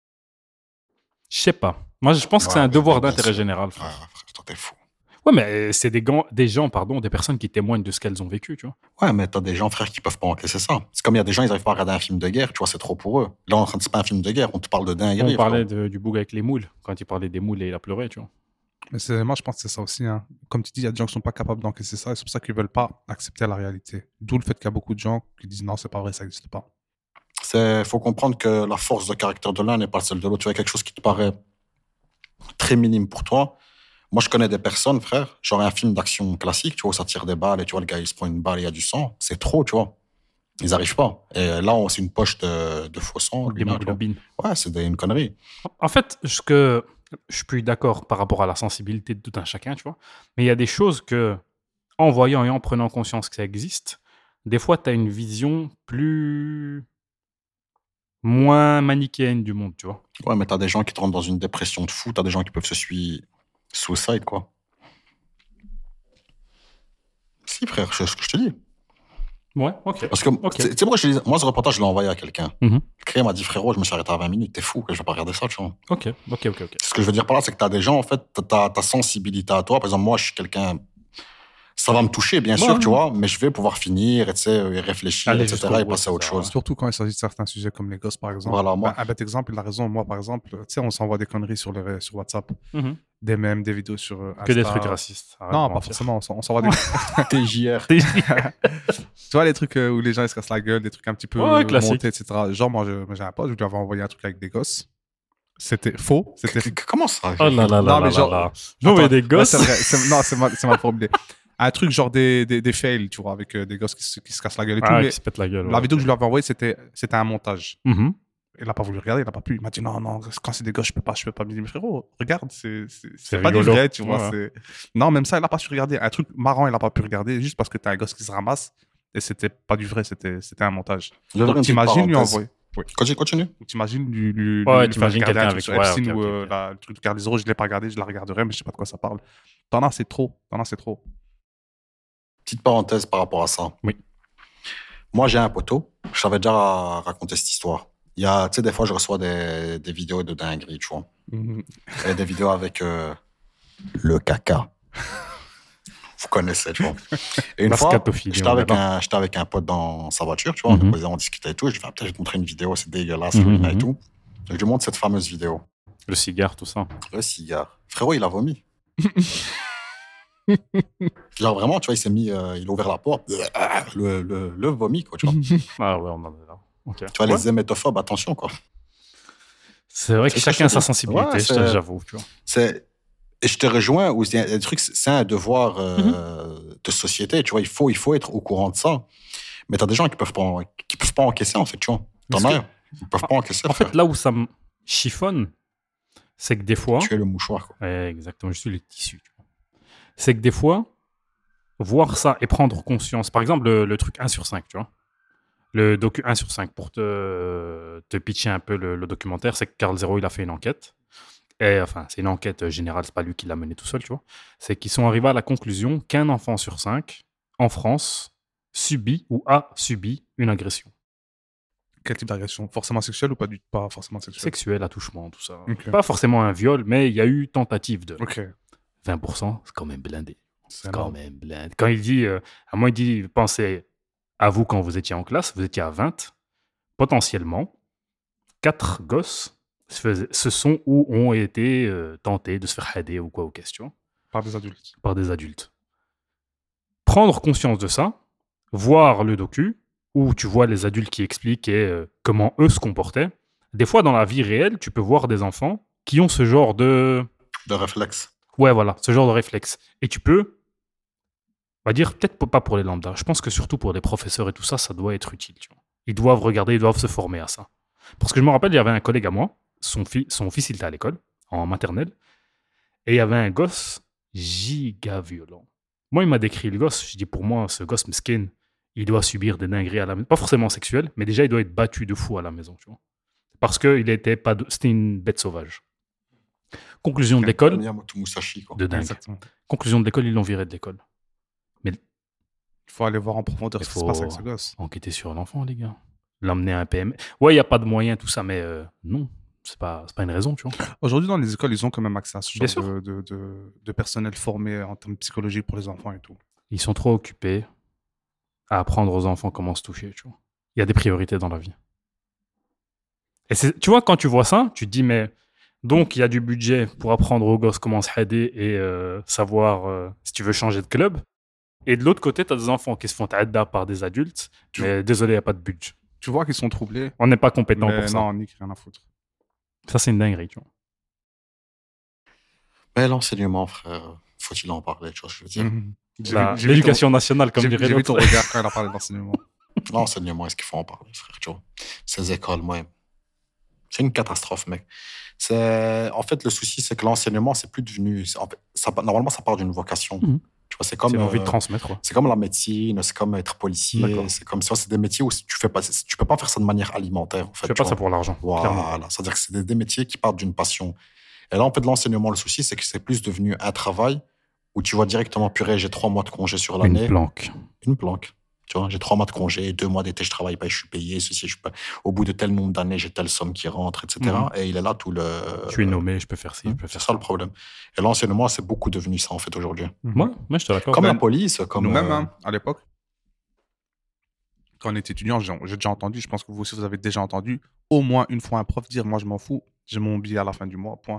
Je sais pas. Moi, je pense que c'est un devoir d'intérêt général, frère. Ah, frère, toi, t'es fou. Ouais, mais c'est des gens, des personnes qui témoignent de ce qu'elles ont vécu, tu vois. Ouais, mais t'as des gens, frère, qui peuvent pas encaisser ça. C'est comme il y a des gens, ils arrivent pas à regarder un film de guerre, tu vois, c'est trop pour eux. Là, on est en train de c'est pas un film de guerre, on te parle de dinguerie. On parlait du boug avec les moules, quand il parlait des moules et il a pleuré, tu vois. Mais moi, je pense que c'est ça aussi. Hein. Comme tu dis, il y a des gens qui sont pas capables d'encaisser ça et c'est pour ça qu'ils veulent pas accepter la réalité. D'où le fait qu'il y a beaucoup de gens qui disent non, c'est pas vrai, ça n'existe pas. Faut comprendre que la force de caractère de l'un n'est pas celle de l'autre. Tu vois, quelque chose qui te paraît très minime pour toi. Moi, je connais des personnes, frère, genre un film d'action classique, tu vois, où ça tire des balles et tu vois, le gars, il se prend une balle et il y a du sang. C'est trop, tu vois. Ils arrivent pas. Et là, c'est une poche de faux sang. Des hémoglobines. Ouais, c'est une connerie. En fait, je suis d'accord par rapport à la sensibilité de tout un chacun, tu vois. Mais il y a des choses que, en voyant et en prenant conscience que ça existe, des fois, tu as une vision moins manichéenne du monde, tu vois. Ouais, mais t'as des gens qui te rentrent dans une dépression de fou, t'as des gens qui peuvent se suicide, quoi. Si, frère, c'est ce que je te dis. Ouais, ok. Parce que, Ok. tu sais, moi, ce reportage, je l'ai envoyé à quelqu'un. Mhm. Quelqu'un m'a dit, frérot, je me suis arrêté à 20 minutes, t'es fou, que je vais pas regarder ça, tu vois. Ok. Ce que je veux dire par là, c'est que t'as des gens, en fait, ta sensibilité à toi. Par exemple, moi, je suis quelqu'un. Ça va me toucher, bien sûr, tu vois, mais je vais pouvoir finir, et, tu sais, y réfléchir, Aller etc., jusqu'au et bout, passer à autre etc., chose. Surtout quand il s'agit de certains sujets comme les gosses, par exemple. Voilà, moi. Un bête exemple, il a raison. Moi, par exemple, tu sais, on s'envoie des conneries sur WhatsApp, Mhm. des mèmes, des vidéos sur Insta. Que des trucs racistes. Arrête Non, de pas mentir. forcément. On s'envoie des. TJR. Tu vois, les trucs où les gens ils se cassent la gueule, des trucs un petit peu Ouais, classique. montés, etc. Genre, moi, j'ai un pote, je lui avais envoyé un truc avec des gosses. C'était faux. C'était Comment ça? Oh là là Non, là mais là genre- là. J'envoie des Ouais, gosses. c'est vrai. Non, c'est mal formulé. Un truc genre des fails, tu vois, avec des gosses qui se cassent la gueule et tout. Ah, Mais qui se pète la gueule. la ouais. vidéo que je lui avais envoyée, c'était un montage. Mhm. Il n'a pas voulu regarder, il n'a pas pu. Il m'a dit non, quand c'est des gosses, je peux pas. Je me dis, mais frérot, regarde, c'est pas du rigolo. vrai, tu vois. Ouais. Non, même ça, il n'a pas su regarder. Un truc marrant, il n'a pas pu regarder juste parce que t'as un gosse qui se ramasse et c'était pas du vrai, c'était un montage. Donc t'imagines lui envoyer. Continue. T'imagines lui Ouais, faire t'imagines regarder quelqu'un un avec- truc sur ouais, Epstein ok, ou ok. le truc de Carl Zero, je l'ai pas regardé, je la regarderai, mais je sais pas de quoi ça parle. T'en as, c'est trop. Petite parenthèse par rapport à ça. Oui. Moi, j'ai un poteau. Je t'avais déjà raconté cette histoire. Tu sais, des fois, je reçois des vidéos de dinguerie, tu vois. Et des vidéos avec le caca. Vous connaissez, tu vois. Et une La fois, scatophilie, j'étais on est avec un pote dans sa voiture, tu vois. Mhm. On discutait et tout. Je lui dis, peut-être je vais te montrer une vidéo, c'est dégueulasse, Mhm, et mhm. tout. Et je lui montre cette fameuse vidéo. Le cigare, tout ça. Le cigare. Frérot, il a vomi. Genre vraiment, tu vois, il a ouvert la porte, le vomi, quoi, tu vois. Ah ouais, on en est là. Ok. Tu vois, Ouais. les hémétophobes, attention, quoi. C'est vrai que C'est ce que chacun a je sa dis. sensibilité, Ouais, j'avoue, tu vois. Et je te rejoins, où il y a des trucs, c'est un devoir de société, tu vois, il faut être au courant de ça. Mais t'as des gens qui peuvent pas encaisser, en fait, tu vois. T'en Parce as, ils peuvent pas encaisser. En fait, là où ça me chiffonne, c'est que des fois... tu es le mouchoir, quoi. Ouais, exactement, je suis le tissu. Tu vois. C'est que des fois, voir ça et prendre conscience, par exemple, le truc 1 sur 5, tu vois. Le docu 1 sur 5, pour te pitcher un peu le documentaire, c'est que Carl Zero, il a fait une enquête. Et enfin, c'est une enquête générale, c'est pas lui qui l'a menée tout seul, tu vois. C'est qu'ils sont arrivés à la conclusion qu'un enfant sur 5, en France, subit ou a subi une agression. Quel type d'agression? Forcément sexuelle ou pas forcément sexuelle? Sexuelle, attouchement, tout ça. Ok. Pas forcément un viol, mais il y a eu tentative de. Ok. 20%, c'est quand même blindé. C'est C'est quand énorme. même blindé. Quand il dit, à moi, il dit, pensez à vous quand vous étiez en classe, vous étiez à 20, potentiellement, 4 gosses se sont ou ont été tentés de se faire aider ou quoi aux questions Par des adultes. par des adultes. Prendre conscience de ça, voir le docu, où tu vois les adultes qui expliquent comment eux se comportaient. Des fois, dans la vie réelle, tu peux voir des enfants qui ont ce genre de... De réflexe. Ouais, voilà, ce genre de réflexe. Et tu peux, on va dire, peut-être pas pour les lambda. Je pense que surtout pour les professeurs et tout ça, ça doit être utile. Tu vois. Ils doivent regarder, ils doivent se former à ça. Parce que je me rappelle, il y avait un collègue à moi, son fils, il était à l'école, en maternelle, et il y avait un gosse giga violent. Moi, il m'a décrit le gosse. Je dis, pour moi, ce gosse mesquin, il doit subir des dingueries à la maison. Pas forcément sexuelles, mais déjà, il doit être battu de fou à la maison. Tu vois. Parce que c'était une bête sauvage. Conclusion de l'école, Miyamoto Musashi, quoi. de dingue. Exactement. Conclusion de l'école, ils l'ont viré de l'école. Il faut aller voir en profondeur Il ce qui se faut- passe avec ce gosse. Enquêter sur l'enfant, les gars. L'emmener à un PM. Ouais, il n'y a pas de moyens, tout ça, mais non, c'est pas une raison, tu vois. Aujourd'hui, dans les écoles, ils ont quand même accès à ce Bien genre sûr. de personnel formé en termes psychologiques pour les enfants et tout. Ils sont trop occupés à apprendre aux enfants comment se toucher, tu vois. Il y a des priorités dans la vie. Et tu vois, quand tu vois ça, tu te dis, mais donc il y a du budget pour apprendre aux gosses comment se aider et savoir si tu veux changer de club. Et de l'autre côté, tu as des enfants qui se font aider par des adultes, mais désolé, il n'y a pas de budget. Tu vois qu'ils sont troublés, On n'est pas compétent mais pour ça. non, nique, rien à foutre. Ça, c'est une dinguerie, tu vois. Mais l'enseignement, frère, faut-il en parler, tu vois ce que je veux dire? Mhm. L'éducation nationale, comme dirait J'ai vu ton l'autre. regard quand elle a parlé d'enseignement. L'enseignement, est-ce qu'il faut en parler, frère, tu vois? Ces écoles, moi, c'est une catastrophe, mec. En fait, le souci, c'est que l'enseignement, c'est plus devenu... En fait, normalement, ça part d'une vocation. Mhm. Tu vois, c'est comme... C'est envie de transmettre, quoi. C'est comme la médecine, c'est comme être policier, D'accord. c'est comme ça. C'est des métiers où tu peux pas faire ça de manière alimentaire. En fait, Je fais tu pas vois. ça pour l'argent. clairement. Voilà, c'est-à-dire que c'est des métiers qui partent d'une passion. Et là, en fait, l'enseignement, le souci, c'est que c'est plus devenu un travail où tu vois directement, purée, j'ai 3 mois de congé sur l'année. Une planque. Une planque. Tu vois, j'ai 3 mois de congé, 2 mois d'été, je travaille pas, je suis payé, ceci, je suis pas... Au bout de tel nombre d'années, j'ai telle somme qui rentre, etc. Mhm. Et il est là tout le... Je suis nommé, je peux faire ci, je peux C'est faire ça le problème. Et l'enseignement, c'est beaucoup devenu ça, en fait, aujourd'hui. Moi, je te l'accorde. Comme Ben, la police, comme... Nous-mêmes, hein, à l'époque, quand on était étudiant, j'ai déjà entendu, je pense que vous aussi, vous avez déjà entendu, au moins une fois un prof dire, moi, je m'en fous, j'ai mon billet à la fin du mois, point.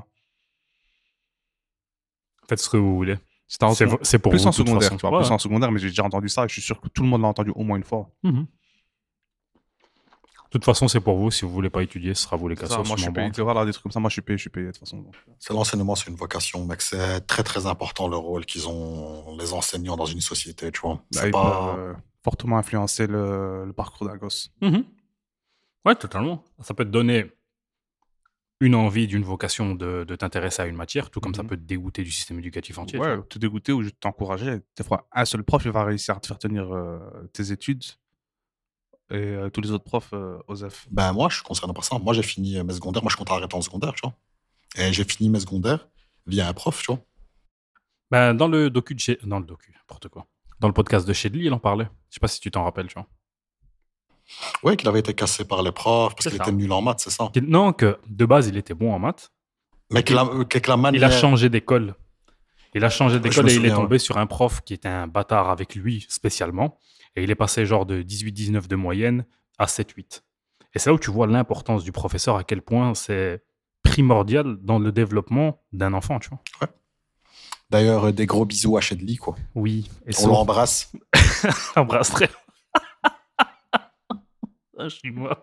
Faites ce que vous voulez. C'était en C'est pour plus vous, en de toute secondaire, façon. tu vois, plus Ouais. en secondaire, mais j'ai déjà entendu ça et je suis sûr que tout le monde l'a entendu au moins une fois. Mhm. De toute façon, c'est pour vous. Si vous voulez pas étudier, ce sera vous les Ça, cassos. moi, je suis payé. Voilà, des trucs comme ça, moi, je suis payé de toute façon. Donc. C'est l'enseignement, c'est une vocation, mec. C'est très, très important le rôle qu'ils ont, les enseignants, dans une société, tu vois. Là, C'est ils pas... peuvent fortement influencer le parcours d'un gosse. Ouais, totalement. Ça peut te donner une envie d'une vocation de t'intéresser à une matière, tout comme ça Mhm. peut te dégoûter du système éducatif entier. tu Ouais, vois. te dégoûter ou juste t'encourager. Des fois, un seul prof, il va réussir à te faire tenir tes études et tous les autres profs, OSEF. Ben, moi, je suis concerné par ça. Moi, j'ai fini mes secondaires. Moi, je compte arrêter en secondaire, tu vois. Et j'ai fini mes secondaires via un prof, tu vois. Ben, dans le docu, n'importe quoi. Dans le podcast de Shedley, il en parlait. Je sais pas si tu t'en rappelles, tu vois. Ouais, qu'il avait été cassé par les profs parce C'est qu'il ça. était nul en maths, c'est ça. Non, que de base, il était bon en maths. Mais que la manière... Il a changé d'école. Il a changé d'école me et il est souviens, tombé sur un prof qui était un bâtard avec lui spécialement. Et il est passé genre de 18-19 de moyenne à 7-8. Et c'est là où tu vois l'importance du professeur, à quel point c'est primordial dans le développement d'un enfant, tu vois. D'ailleurs, des gros bisous à Shedley, quoi. Oui. Et On l'embrasse. l'embrasserait. Je suis mort.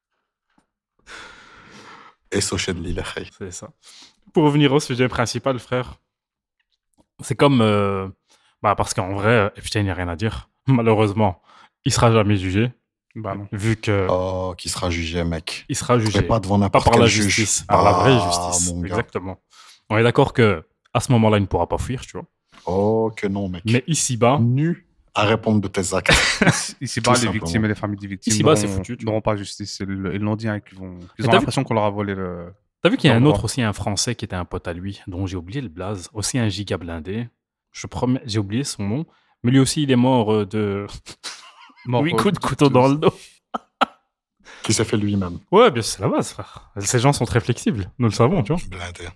Et so Shedley, les frères. C'est ça. Pour revenir au sujet principal, frère, c'est comme... parce qu'en vrai, Epstein, il n'y a rien à dire. Malheureusement, il sera jamais jugé, Bah non. vu que Oh, qui sera jugé, mec. il sera jugé. Mais pas devant Pas n'importe par quel la juge. justice, par la vraie Ah, justice. mon gars. Exactement. On est d'accord que à ce moment-là, il ne pourra pas fuir, tu vois. Oh, que non, mec. Mais ici-bas, Nu à répondre de tes actes. Ici-bas, Tout les simplement. victimes et les familles des victimes Ici-bas, c'est foutu, tu n'auront pas justice. Ils l'ont dit, hein, qu'ils ont t'as vu- l'impression qu'on leur a volé le. T'as vu qu'il y a un Au autre revoir. aussi, un Français qui était un pote à lui, dont j'ai oublié le blaze, aussi un giga blindé. Je promets, j'ai oublié son nom, mais lui aussi il est mort de Mort, 8 coups de couteau dans le dos. Qui s'est fait lui-même. Ouais, bien c'est la base, frère. Ces gens sont très flexibles, nous le savons, tu vois. Blindé.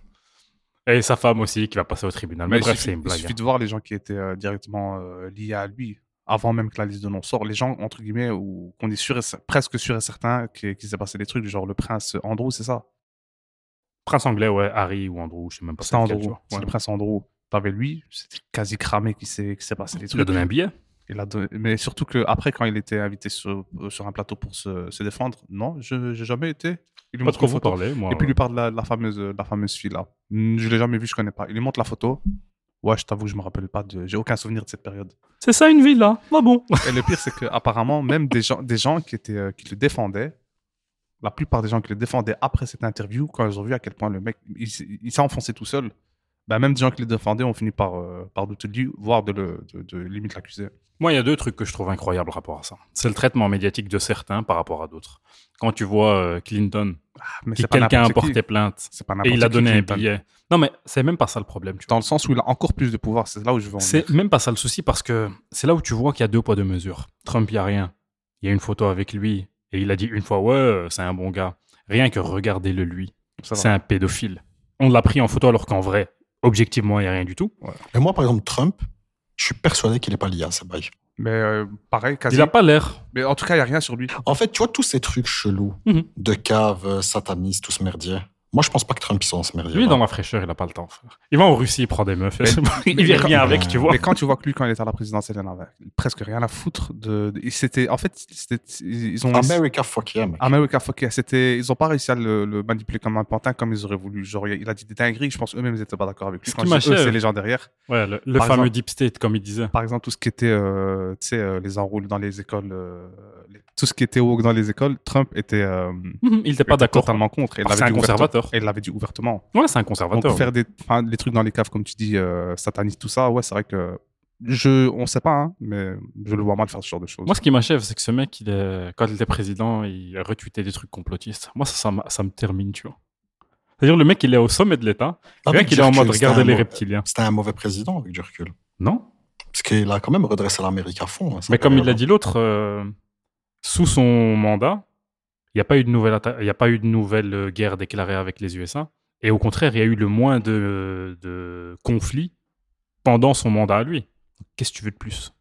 Et sa femme aussi qui va passer au tribunal. Mais Mais bref, c'est une il blague. suffit de voir les gens qui étaient directement liés à lui, avant même que la liste de noms sorte. Les gens, entre guillemets, qu'on est presque sûr et certain qu'il s'est passé des trucs, genre le prince Andrew, c'est ça? Prince anglais, ouais, Harry ou Andrew, je sais même pas C'était c'est lequel, Andrew. tu vois. C'est Ouais. le prince Andrew. T'avais lui, c'était quasi cramé qu'il s'est passé des Il a trucs. donné un billet. Mais surtout qu'après, quand il était invité sur un plateau pour se défendre, non, je n'ai jamais été. Il lui Pas montre trop une vous photo. parler, moi. Et puis il lui parle de la fameuse fille là. Je l'ai jamais vue, je connais pas. Il lui montre la photo. Ouais, je t'avoue, je me rappelle pas j'ai aucun souvenir de cette période. C'est ça une ville, là. Ah bon. Et le pire, c'est qu'apparemment, même des gens qui le défendaient, la plupart des gens qui le défendaient après cette interview, quand ils ont vu à quel point le mec, il s'est enfoncé tout seul, bah, même des gens qui le défendaient ont fini par douter de lui, voire de limite l'accuser. Moi, il y a deux trucs que je trouve incroyables par rapport à ça. C'est le traitement médiatique de certains par rapport à d'autres. Quand tu vois Clinton, Mais qui c'est pas quelqu'un a n'importe qui. porté plainte C'est pas et n'importe il a qui, donné un Clinton. billet. Non, mais c'est même pas ça le problème. Tu vois. Dans le sens où il a encore plus de pouvoir, c'est là où je veux en C'est venir. même pas ça le souci parce que c'est là où tu vois qu'il y a deux poids, deux mesures. Trump, il y a rien. Il y a une photo avec lui et il a dit une fois, ouais, c'est un bon gars. Rien que regardez-le lui. Ça va. C'est un pédophile. On l'a pris en photo alors qu'en vrai, objectivement, il n'y a rien du tout. Et moi, par exemple, Trump, je suis persuadé qu'il n'est pas lié à ces bails. Mais pareil, quasi. Il n'a pas l'air. Mais en tout cas, il n'y a rien sur lui. En fait, tu vois, tous ces trucs chelous, Mhm. de cave, satanistes, tout ce merdier. Moi, je pense pas que Trump, ils sont dans ce merdier. Lui, dans la fraîcheur, il n'a pas le temps. Frère. Il va en Russie, il prend des meufs. il mais vient quand- rien avec, tu vois. Mais quand tu vois que lui, quand il était à la présidentielle, il en avait presque rien à foutre. En fait, ils ont. America, fuck yeah, mec. America fuck yeah. Ils n'ont pas réussi à le manipuler comme un pantin comme ils auraient voulu. Genre, il a dit des dingueries. Je pense eux-mêmes, ils n'étaient pas d'accord avec lui. Ce Quand qui je dis eux, m'achève. c'est les gens derrière. Ouais, le Par fameux exemple- deep state, comme il disait. Par exemple, tout ce qui était, tu sais, les enrôles dans les écoles, tout ce qui était woke dans les écoles, Trump était, Il n'était pas était d'accord. totalement contre. Et il Parce que l'avait c'est un dit conservateur. Et il l'avait dit ouvertement. Ouais, c'est un Donc, conservateur. faire les trucs dans les caves, comme tu dis, satanistes, tout ça, ouais, c'est vrai que on sait pas, hein, mais je le vois mal faire ce genre de choses. Moi, ce qui m'achève, c'est que ce mec, quand il était président, il retweetait des trucs complotistes. Moi, ça me termine, tu vois. C'est-à-dire, le mec, il est au sommet de l'État. Avec Rien qu'il du est en mode, recul, c'était regardez un les mauvais- reptiliens. C'était un mauvais président avec du recul. Non. Parce qu'il a quand même redressé l'Amérique à fond. hein, ça Mais comme il fait- l'a dit l'autre, sous son mandat, il n'y a pas eu de nouvelle guerre déclarée avec les USA. Et au contraire, il y a eu le moins de conflits pendant son mandat à lui. Qu'est-ce que tu veux de plus?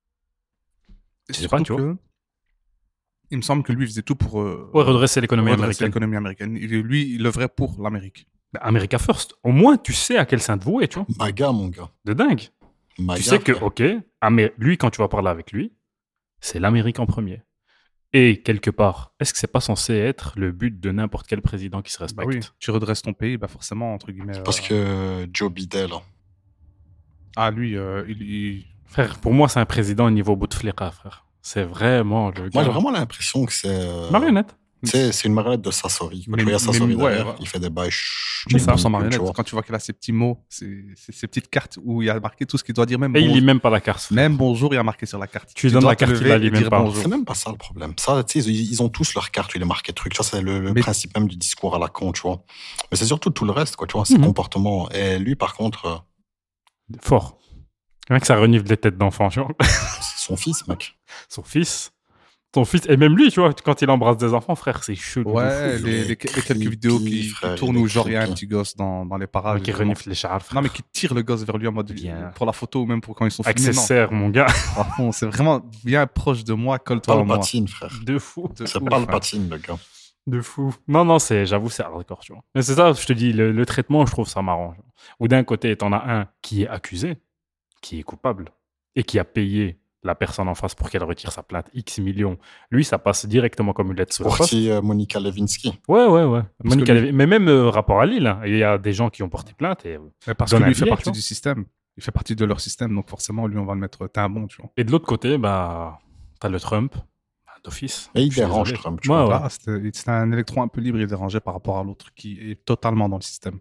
Et sais pas, surtout tu vois. que, il me semble que lui, il faisait tout pour Ouais, redresser l'économie redresser américaine. l'économie américaine. Lui, il œuvrait pour l'Amérique. Mais America First. Au moins, tu sais à quel sein te vouer, tu vois. MAGA, mon gars. De dingue. MAGA, Tu sais que, frère. ok, lui, quand tu vas parler avec lui, c'est l'Amérique en premier. Et quelque part, est-ce que c'est pas censé être le but de n'importe quel président qui se Bah respecte? oui, tu redresses ton pays, bah forcément, entre guillemets. Parce que Joe Biden, là. Ah, lui, Frère, pour moi, c'est un président au niveau Bouteflika, frère. C'est vraiment le Moi, gars. j'ai vraiment l'impression que c'est. Marionnette. Tu sais, c'est une marionnette de Sassori. Quand Mais- tu vois Sassori mais- ouais, derrière, ouais. il fait des bails. Mais ça, sans tu marionnette, vois. quand tu vois qu'il a ces petits mots, ces petites cartes où il y a marqué tout ce qu'il doit dire, même, Et il lit même pas la carte. frère. même bonjour, il y a marqué sur la carte. Tu lui donnes dois la te carte, lever il la et lit dire même pas. bonjour. C'est même pas ça le problème. Ça, tu sais, ils ont tous leur carte où il est marqué truc. Ça, c'est le Mais- principe même du discours à la con, tu vois. Mais c'est surtout tout le reste, quoi, tu vois, ses Mhm. comportements. Et lui, par contre, Fort. Rien que ça renifle des têtes d'enfants, tu vois. c'est son fils, mec. Son fils. Et même lui, tu vois, quand il embrasse des enfants, frère, c'est chelou. de Ouais, fou. Il est les quelques creepy, vidéos qui frère, tournent il est où genre il y a un creepy. petit gosse dans les parages. Qui renifle les chars, frère. Non, mais qui tire le gosse vers lui en mode Bien. pour la photo ou même pour quand ils sont Avec filmés. ses Non, serres, mon gars. franchement, c'est vraiment bien proche de moi, colle-toi à moi. Palpatine, frère. De fou. De C'est ouf, Palpatine, le gars. De fou. Non, j'avoue, c'est hardcore, tu vois. Mais c'est ça, je te dis, le traitement, je trouve ça marrant. genre. Ou d'un côté, t'en as un qui est accusé, qui est coupable, et qui a payé la personne en face pour qu'elle retire sa plainte X millions. Lui, ça passe directement comme une lettre sur le poste. Orti Monica Lewinsky. Ouais. Monica que lui- Levi- Mais même rapport à Lille, hein, il y a des gens qui ont porté plainte. Mais parce Donne que lui, un il fait billet, partie tu vois. du système. Il fait partie de leur système, donc forcément, lui, on va le mettre t'es un bon, tu vois. Et de l'autre côté, bah, t'as le Trump, d'office. Et il Je suis dérange désolé. Trump, tu Ouais, vois. ouais. Là, c'était un électron un peu libre et dérangé par rapport à l'autre qui est totalement dans le système.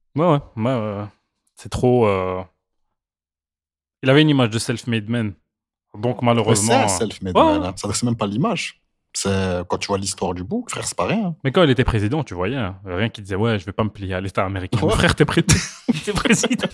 Ouais. C'est trop. Il avait une image de self-made man. Donc, Ouais, malheureusement. c'est un self-made Ouais, man. ouais. Hein. Ça, c'est même pas l'image. C'est quand tu vois l'histoire du bouc, frère, c'est pas rien. Mais quand il était président, tu voyais, hein, rien qui disait, ouais, je vais pas me plier à l'État américain. Ouais. Frère, t'es t'es président.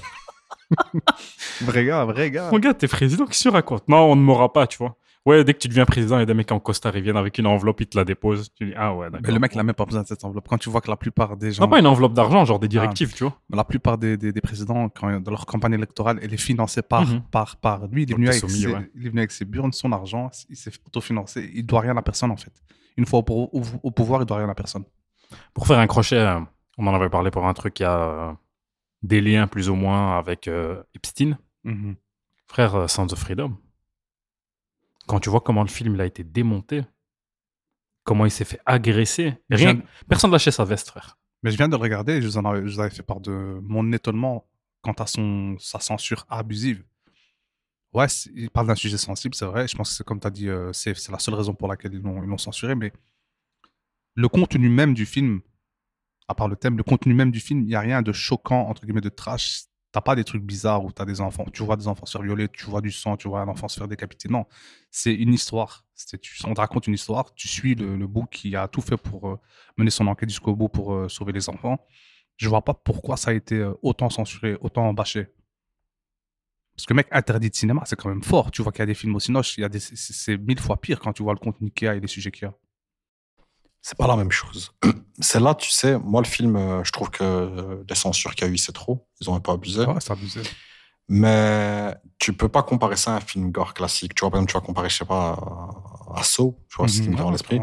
Vrai gars, vrai gars. Mon gars, t'es président, qu'est-ce que tu racontes? Non, on ne m'aura pas, tu vois. Ouais, dès que tu deviens président, il y a des mecs en costard, ils viennent avec une enveloppe, ils te la déposent. Tu dis, ah ouais, d'accord. Mais le mec, il a même pas besoin de cette enveloppe. Quand tu vois que la plupart des gens, Non, pas une enveloppe d'argent, genre des directives, tu vois. la plupart des présidents, quand, dans leur campagne électorale, elle est financée par lui. Il est, Donc, venu t'es avec soumis, ses, ouais. il est venu avec ses burnes, son argent, il s'est autofinancé. Il doit rien à personne, en fait. Une fois au pouvoir, il doit rien à personne. Pour faire un crochet, on en avait parlé pour un truc, il y a des liens plus ou moins avec Epstein. Mhm. Frère, Sounds of Freedom. Quand tu vois comment le film il a été démonté, comment il s'est fait agresser, rien, personne lâchait sa veste, frère. Mais je viens de le regarder et je vous avais fait part de mon étonnement quant à sa censure abusive. Ouais, il parle d'un sujet sensible, c'est vrai. Je pense que c'est comme tu as dit, c'est la seule raison pour laquelle ils l'ont censuré. Mais le contenu même du film, à part le thème, le contenu même du film, il n'y a rien de choquant, entre guillemets, de trash. T'as pas des trucs bizarres où t'as des enfants. Tu vois des enfants se faire violer, tu vois du sang, tu vois un enfant se faire décapiter. Non, c'est une histoire. On te raconte une histoire. Tu suis le bouc qui a tout fait pour mener son enquête jusqu'au bout pour sauver les enfants. Je vois pas pourquoi ça a été autant censuré, autant bâché. Parce que mec, interdit de cinéma, c'est quand même fort. Tu vois qu'il y a des films aussi noches. C'est 1000 fois pire quand tu vois le contenu qu'il y a et les sujets qu'il y a. C'est pas la même chose. C'est là, tu sais, moi, le film, je trouve que les censures qu'il y a eu, c'est trop. Ils ont un peu abusé. Ouais, c'est abusé. Mais tu peux pas comparer ça à un film gore classique. Tu vois, par exemple, tu vas comparer, je sais pas, à Saw, tu vois, ce qui me vient à l'esprit.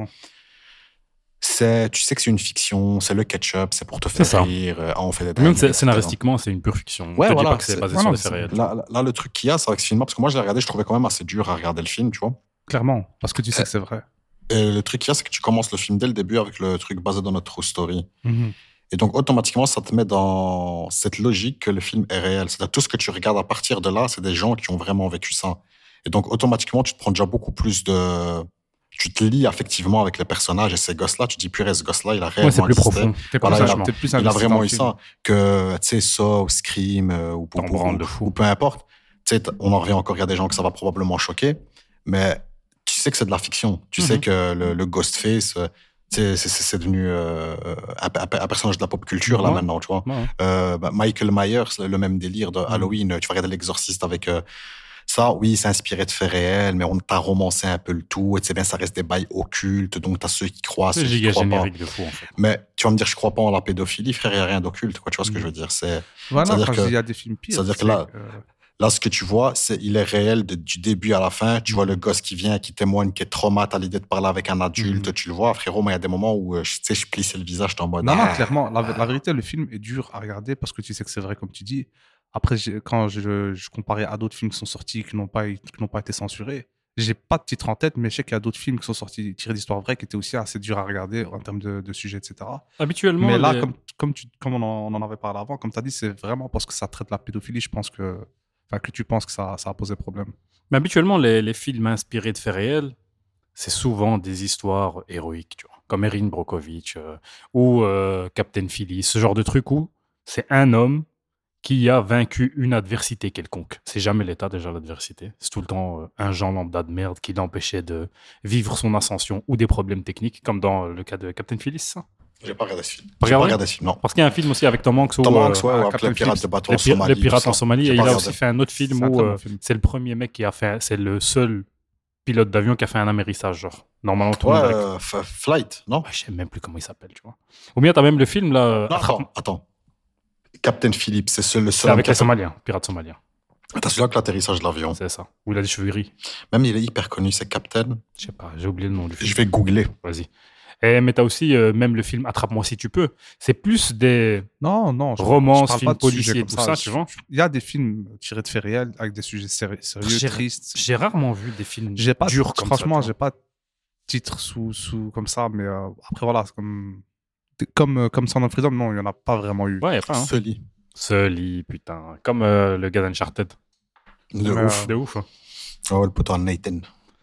Tu sais que c'est une fiction, c'est le ketchup, c'est pour te faire ça. rire. On fait des Même dingueries, scénaristiquement, c'est une pure fiction. Ouais, Je te dis voilà, pas que c'est basé sur des faits réels. Là, le truc qu'il y a, c'est avec ce film-là, parce que moi, je l'ai regardé, je trouvais quand même assez dur à regarder le film, tu vois. Clairement, parce que tu sais que c'est vrai. Et le truc qu'il y a, c'est que tu commences le film dès le début avec le truc basé dans notre true story. Mhm. Et donc, automatiquement, ça te met dans cette logique que le film est réel. C'est-à-dire, tout ce que tu regardes à partir de là, c'est des gens qui ont vraiment vécu ça. Et donc, automatiquement, tu te prends déjà beaucoup plus de... Tu te lies affectivement avec les personnages et ces gosses-là. Tu te dis, purée, ce gosse-là, il a réellement Ouais, c'est plus existé. profond. T'es pas Voilà, vachement. il a vraiment eu ça. Que, tu sais, Saw, Scream, ou peu importe. Tu sais, on en revient encore, il y a des gens que ça va probablement choquer. Mais tu sais que c'est de la fiction. Tu sais que le Ghostface... c'est devenu un personnage de la pop culture, là, maintenant, tu vois. Michael Myers, le même délire de Halloween. Tu vas regarder L'Exorciste avec ça. Oui, c'est inspiré de faits réels, mais on t'a romancé un peu le tout. Et tu sais bien, ça reste des bails occultes. Donc, t'as ceux qui croient, ceux qui croient pas. Générique de fou, en fait. Mais tu vas me dire, je crois pas en la pédophilie, frère, il n'y a rien d'occulte. Tu vois ce que je veux dire? Voilà, quand il y a des films pires. C'est-à-dire que là, ce que tu vois, il est réel du début à la fin. Tu vois le gosse qui vient, qui témoigne, qui est traumatisé à l'idée de parler avec un adulte. Tu le vois, frérot. Mais il y a des moments où, tu sais, je plissais le visage, j'étais en mode... Non, clairement. La vérité, le film est dur à regarder parce que tu sais que c'est vrai, comme tu dis. Après, quand je comparais à d'autres films qui sont sortis, qui n'ont pas été censurés, j'ai pas de titre en tête, mais je sais qu'il y a d'autres films qui sont sortis tirés d'histoires vraies qui étaient aussi assez durs à regarder en termes de sujets, etc. Habituellement... Mais là, comme on en avait parlé avant, comme tu as dit, c'est vraiment parce que ça traite la pédophilie, je pense que tu penses que ça a posé problème. Mais habituellement, les films inspirés de faits réels, c'est souvent des histoires héroïques, tu vois, comme Erin Brockovich ou Captain Phillips, ce genre de truc où c'est un homme qui a vaincu une adversité quelconque. C'est jamais l'État, déjà, l'adversité. C'est tout le temps un Jean lambda de merde qui l'empêchait de vivre son ascension ou des problèmes techniques, comme dans le cas de Captain Phillips, ça. J'ai pas regardé ce film. Pas regardé ce film, non. Parce qu'il y a un film aussi avec Tom Hanks où... Tom Hanks, ouais, Captain les pirates Phillips. de bateau en Somalie. Les pirates en Somalie. Et il a aussi fait un autre film où c'est le premier mec qui a fait... C'est le seul pilote d'avion qui a fait un amérissage, genre. Normalement, tout le monde... Flight, non? Je sais même plus comment il s'appelle, tu vois. Ou bien t'as même le film, là... Attends. Captain Phillips, c'est le seul... C'est avec les Somaliens, pirates somaliens. T'as celui avec l'atterrissage de l'avion. C'est ça. Où il a des cheveux gris. Même il est hyper connu, c'est Captain. Je sais pas, j'ai oublié le nom du film. Je vais googler. Vas-y. Mais t'as aussi même le film Attrape-moi si tu peux. C'est plus des romances, films policiers, tout ça, tu vois. Il y a des films tirés de faits réels avec des sujets sérieux, tristes. J'ai rarement vu des films durs comme ça. Franchement, j'ai pas de titre sous comme ça, mais après voilà, c'est comme Sound of Freedom, non, il y en a pas vraiment eu. Ouais, il y a pas. Sully, putain. Comme le gars d'Uncharted. De ouf. Oh, le poteau Nathan.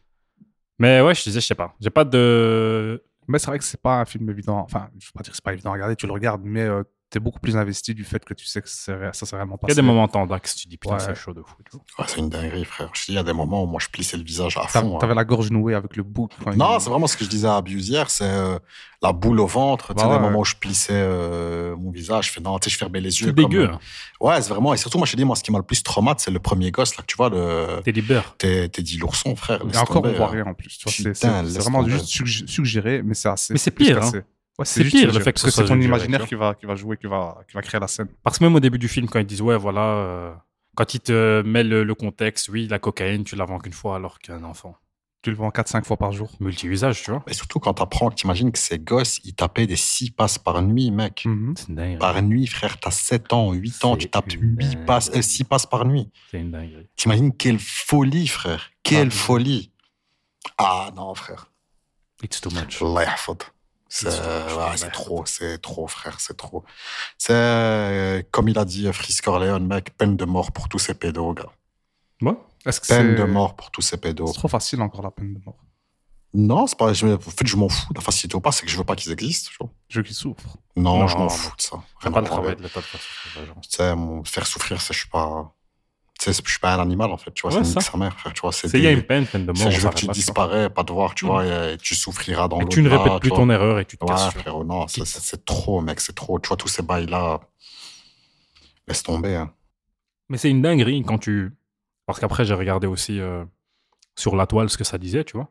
Mais ouais, je disais, je sais pas. J'ai pas de... Mais c'est vrai que c'est pas un film évident. Enfin, je veux pas dire que c'est pas évident à regarder, tu le regardes, mais t'es beaucoup plus investi du fait que tu sais que ça s'est réellement Il y passé. a des moments tendax, tu dis putain, Ouais. c'est chaud de fou. tu vois. Ouais, c'est une dinguerie, frère. Je te dis, il y a des moments où moi, je plissais le visage à T'avais fond. la gorge nouée avec le bouc. quand Non, il- c'est vraiment ce que je disais à Abuse hier, c'est la boule au ventre. Tu sais, Bah des ouais. moments où je plissais mon visage, je fais non, tu sais, je fermais les yeux. C'est dégueu. comme, Ouais, c'est vraiment. Et surtout, moi, je te dis, moi, ce qui m'a le plus traumatisé, c'est le premier gosse, là, que tu vois, T'es libère. t'es dit l'ourson, frère. Et laisse encore, tomber, on voit hein. rien en plus. Tu vois, Putain, c'est laisse vraiment tomber. juste suggéré, mais c'est assez. Mais c'est plus pire, qu'assez. hein. Ouais, C'est juste pire, le suggéré, fait que parce ce que soit c'est ton suggéré, imaginaire tu vois. qui va jouer, qui va créer la scène. Parce que même au début du film, quand ils disent, ouais, voilà, quand ils te mettent le contexte, oui, la cocaïne, tu la vends qu'une fois alors qu'un enfant. Tu le vends 4-5 fois par jour. Multi-usage, tu vois. Et surtout, quand t'apprends, que t'imagines que ces gosses, ils tapaient des 6 passes par nuit, mec. Mhm. C'est une dinguerie. Par nuit, frère, t'as 7 ans, 8 ans, C'est tu tapes une 6 passes par nuit. C'est une dinguerie. T'imagines quelle folie, frère. Quelle Ah, folie. Ah non, frère. It's too much. Allah yahfad. C'est Allah c'est yahfad. trop, frère, c'est trop. C'est, comme il a dit Frisk Corleone, mec, peine de mort pour tous ces pédos, gars. Ouais. Est-ce que Peine c'est de mort pour tous ces pédos. c'est trop facile encore la peine de mort? Non, c'est pas. En fait, je m'en fous. La facilité ou pas, c'est que je veux pas qu'ils existent. Tu vois. Je qui souffre. Non, Non, je m'en non. fous de ça. C'est Rien pas à le voir travail avec. de l'État de faire souffrir les gens. Tu sais, faire souffrir, c'est je suis pas. Tu sais, je suis pas un animal en fait. Tu vois, Ouais, c'est ça. nique sa mère, frère. Tu vois, Il y a une peine de mort. C'est on je veux que s'arrête tu là, disparais, pas de voir, tu vois, et tu souffriras dans Et l'au-delà. tu ne répètes plus tu ton vois. erreur et tu te Ouais, casses. tu vois. frérot, non, c'est trop, mec, c'est trop. Tu vois, tous ces bails-là, laisse tomber. Hein. Mais c'est une dinguerie quand tu. Parce qu'après, j'ai regardé aussi sur la toile ce que ça disait, tu vois.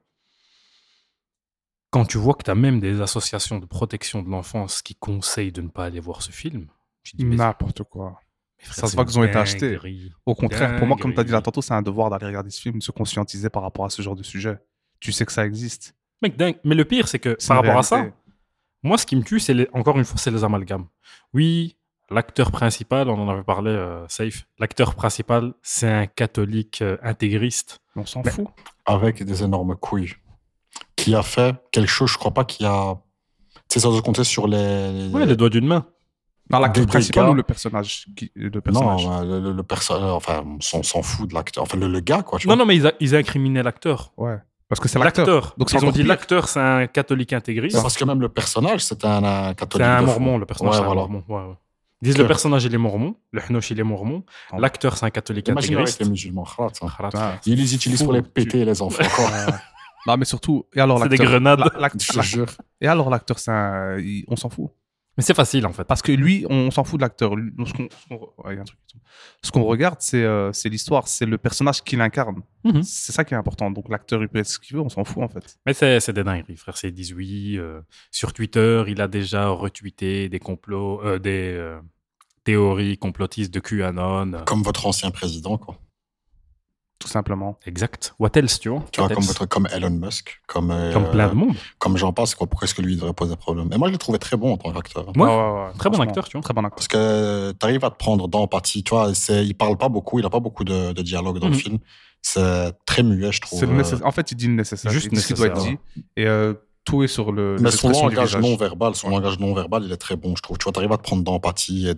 Quand tu vois que tu as même des associations de protection de l'enfance qui conseillent de ne pas aller voir ce film, tu te dis, mais N'importe quoi. frère, ça se c'est voit une qu'ils ont été achetés. dinguerie. Au contraire, pour moi, comme tu as dit là Dinguerie. tantôt, c'est un devoir d'aller regarder ce film, de se conscientiser par rapport à ce genre de sujet. Tu sais que ça existe. Mec, dingue. Mais le pire, c'est que C'est par une rapport à ça, réalité. moi, ce qui me tue, encore une fois, c'est les amalgames. Oui, l'acteur principal, on en avait parlé, Safe, l'acteur principal, c'est un catholique intégriste. On s'en Mais- fout. Avec des énormes couilles. Qui a fait quelque chose, je crois pas qu'il y a. Tu sais, ça doit compter sur les. Ouais, les doigts d'une main. Non, l'acteur des principal gars- ou le personnage Non, personnage. le personnage. Enfin, on s'en fout de l'acteur. Enfin, le gars, quoi. Tu vois. Non, mais ils ont incriminé l'acteur. Ouais. Parce que c'est l'acteur. Donc, c'est ils ont encore dit pire. l'acteur, c'est un catholique intégriste. C'est parce que même le personnage, c'est un catholique. C'est un de fou. mormon, le personnage, Ouais, c'est un voilà. mormon. Ouais, ouais. Ils disent Que- le personnage, il est mormon. Le hnoch, il est mormon. Oh. L'acteur, c'est un catholique Imagine avec intégriste. les musulmans. Khalat, hein. Khalat. Putain. Ils les utilisent pour les péter, les enfants. Quoi. Non, mais surtout, et alors C'est des l'acteur. grenades. Je te jure. Et alors l'acteur, on s'en fout. Mais c'est facile, en fait. Parce que lui, on s'en fout de l'acteur. Lui, ouais, y a un truc qui tombe. Ce qu'on regarde, c'est l'histoire, c'est le personnage qu'il incarne. Mhm. C'est ça qui est important. Donc l'acteur, il peut être ce qu'il veut, on s'en fout en fait. Mais c'est des dingueries, frère. Ils disent oui. Sur Twitter, il a déjà retweeté des complots, des théories complotistes de QAnon. Comme votre ancien président, quoi. Tout simplement. Exact. What else, tu vois Tu vois, What else comme Elon Musk, comme Comme plein de monde. comme j'en passe, quoi. Pourquoi est-ce que lui devrait poser problème? Et moi, je l'ai trouvé très bon en tant qu'acteur. Ouais. Très bon Franchement, acteur, tu vois. Très bon acteur. Parce que tu arrives à te prendre d'empathie, tu vois. Il parle pas beaucoup, il a pas beaucoup de dialogue dans le Mhm. film. C'est très muet, je trouve. C'est le nécessaire. En fait, il dit le nécessaire. Juste Il dit ce qui doit être nécessaire, dit. Et tout est sur le. Mais son l'expression du langage visage. non verbal, il est très bon, je trouve. Tu vois, t'arrives à te prendre d'empathie et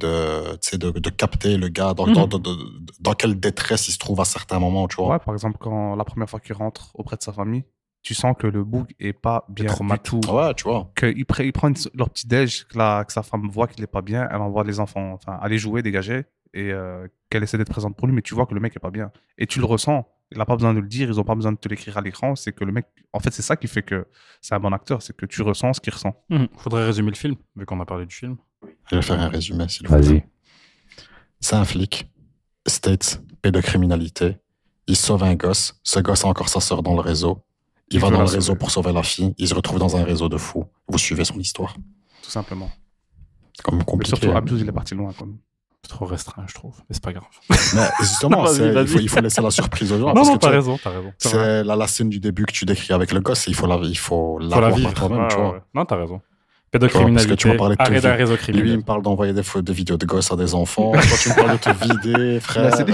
de capter le gars Mhm. dans quelle détresse il se trouve à certains moments, tu vois. Ouais, par exemple, quand la première fois qu'il rentre auprès de sa famille, tu sens que le bouc est pas bien trop du mat. tout. Ouais, tu vois. Qu'ils prennent leur petit déj, que sa femme voit qu'il est pas bien, elle envoie les enfants aller jouer, dégager, et qu'elle essaie d'être présente pour lui, mais tu vois que le mec est pas bien. Et tu le ressens. Il n'a pas besoin de le dire, ils n'ont pas besoin de te l'écrire à l'écran. C'est que le mec, en fait, c'est ça qui fait que c'est un bon acteur, c'est que tu ressens ce qu'il ressent. Faudrait résumer le film, vu qu'on a parlé du film. Je vais faire un résumé, s'il vous plaît. C'est un flic, States, pédocriminalité. Il sauve un gosse. Ce gosse a encore sa sœur dans le réseau. Il va veut dans la le réseau sauver. pour sauver la fille. Il se retrouve dans un réseau de fous. Vous suivez son histoire. Tout simplement. C'est comme Mais compliqué. surtout, Abdul, il est parti loin quand même. C'est trop restreint, je trouve. Mais c'est pas grave. Mais justement, Vas-y, vas-y. il faut laisser la surprise aux gens. non, parce non, que t'as tu sais, raison, t'as raison. C'est la scène du début que tu décris avec le gosse. Il faut la Faut la voir vivre. par toi-même, Ouais, tu vois. ouais. Non, t'as raison. Parce que Pédocriminalité, tu m'as parlé de te arrêt d'un vider. réseau Lui, il criminel. me parle d'envoyer des vidéos de gosses à des enfants. Toi, tu me parles de te vider, frère. c'est dit.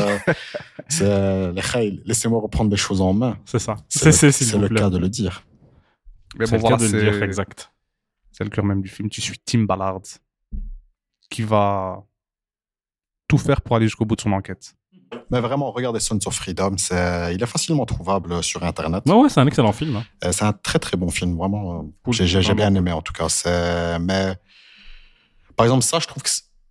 Les khaïl, laissez-moi reprendre les choses en main. C'est ça. C'est s'il vous le plaît. cas de le dire. Mais C'est bon, le voilà, cas de le dire, c'est exact. le cœur même du film. Tu suis Tim Ballard, qui va tout faire pour aller jusqu'au bout de son enquête. Mais vraiment, regardez Sons of Freedom. Il est facilement trouvable sur Internet. Ouais, c'est un excellent film. Hein. C'est un très très bon film, vraiment. Cool, J'ai vraiment. bien aimé en tout cas. Mais par exemple, ça, je trouve que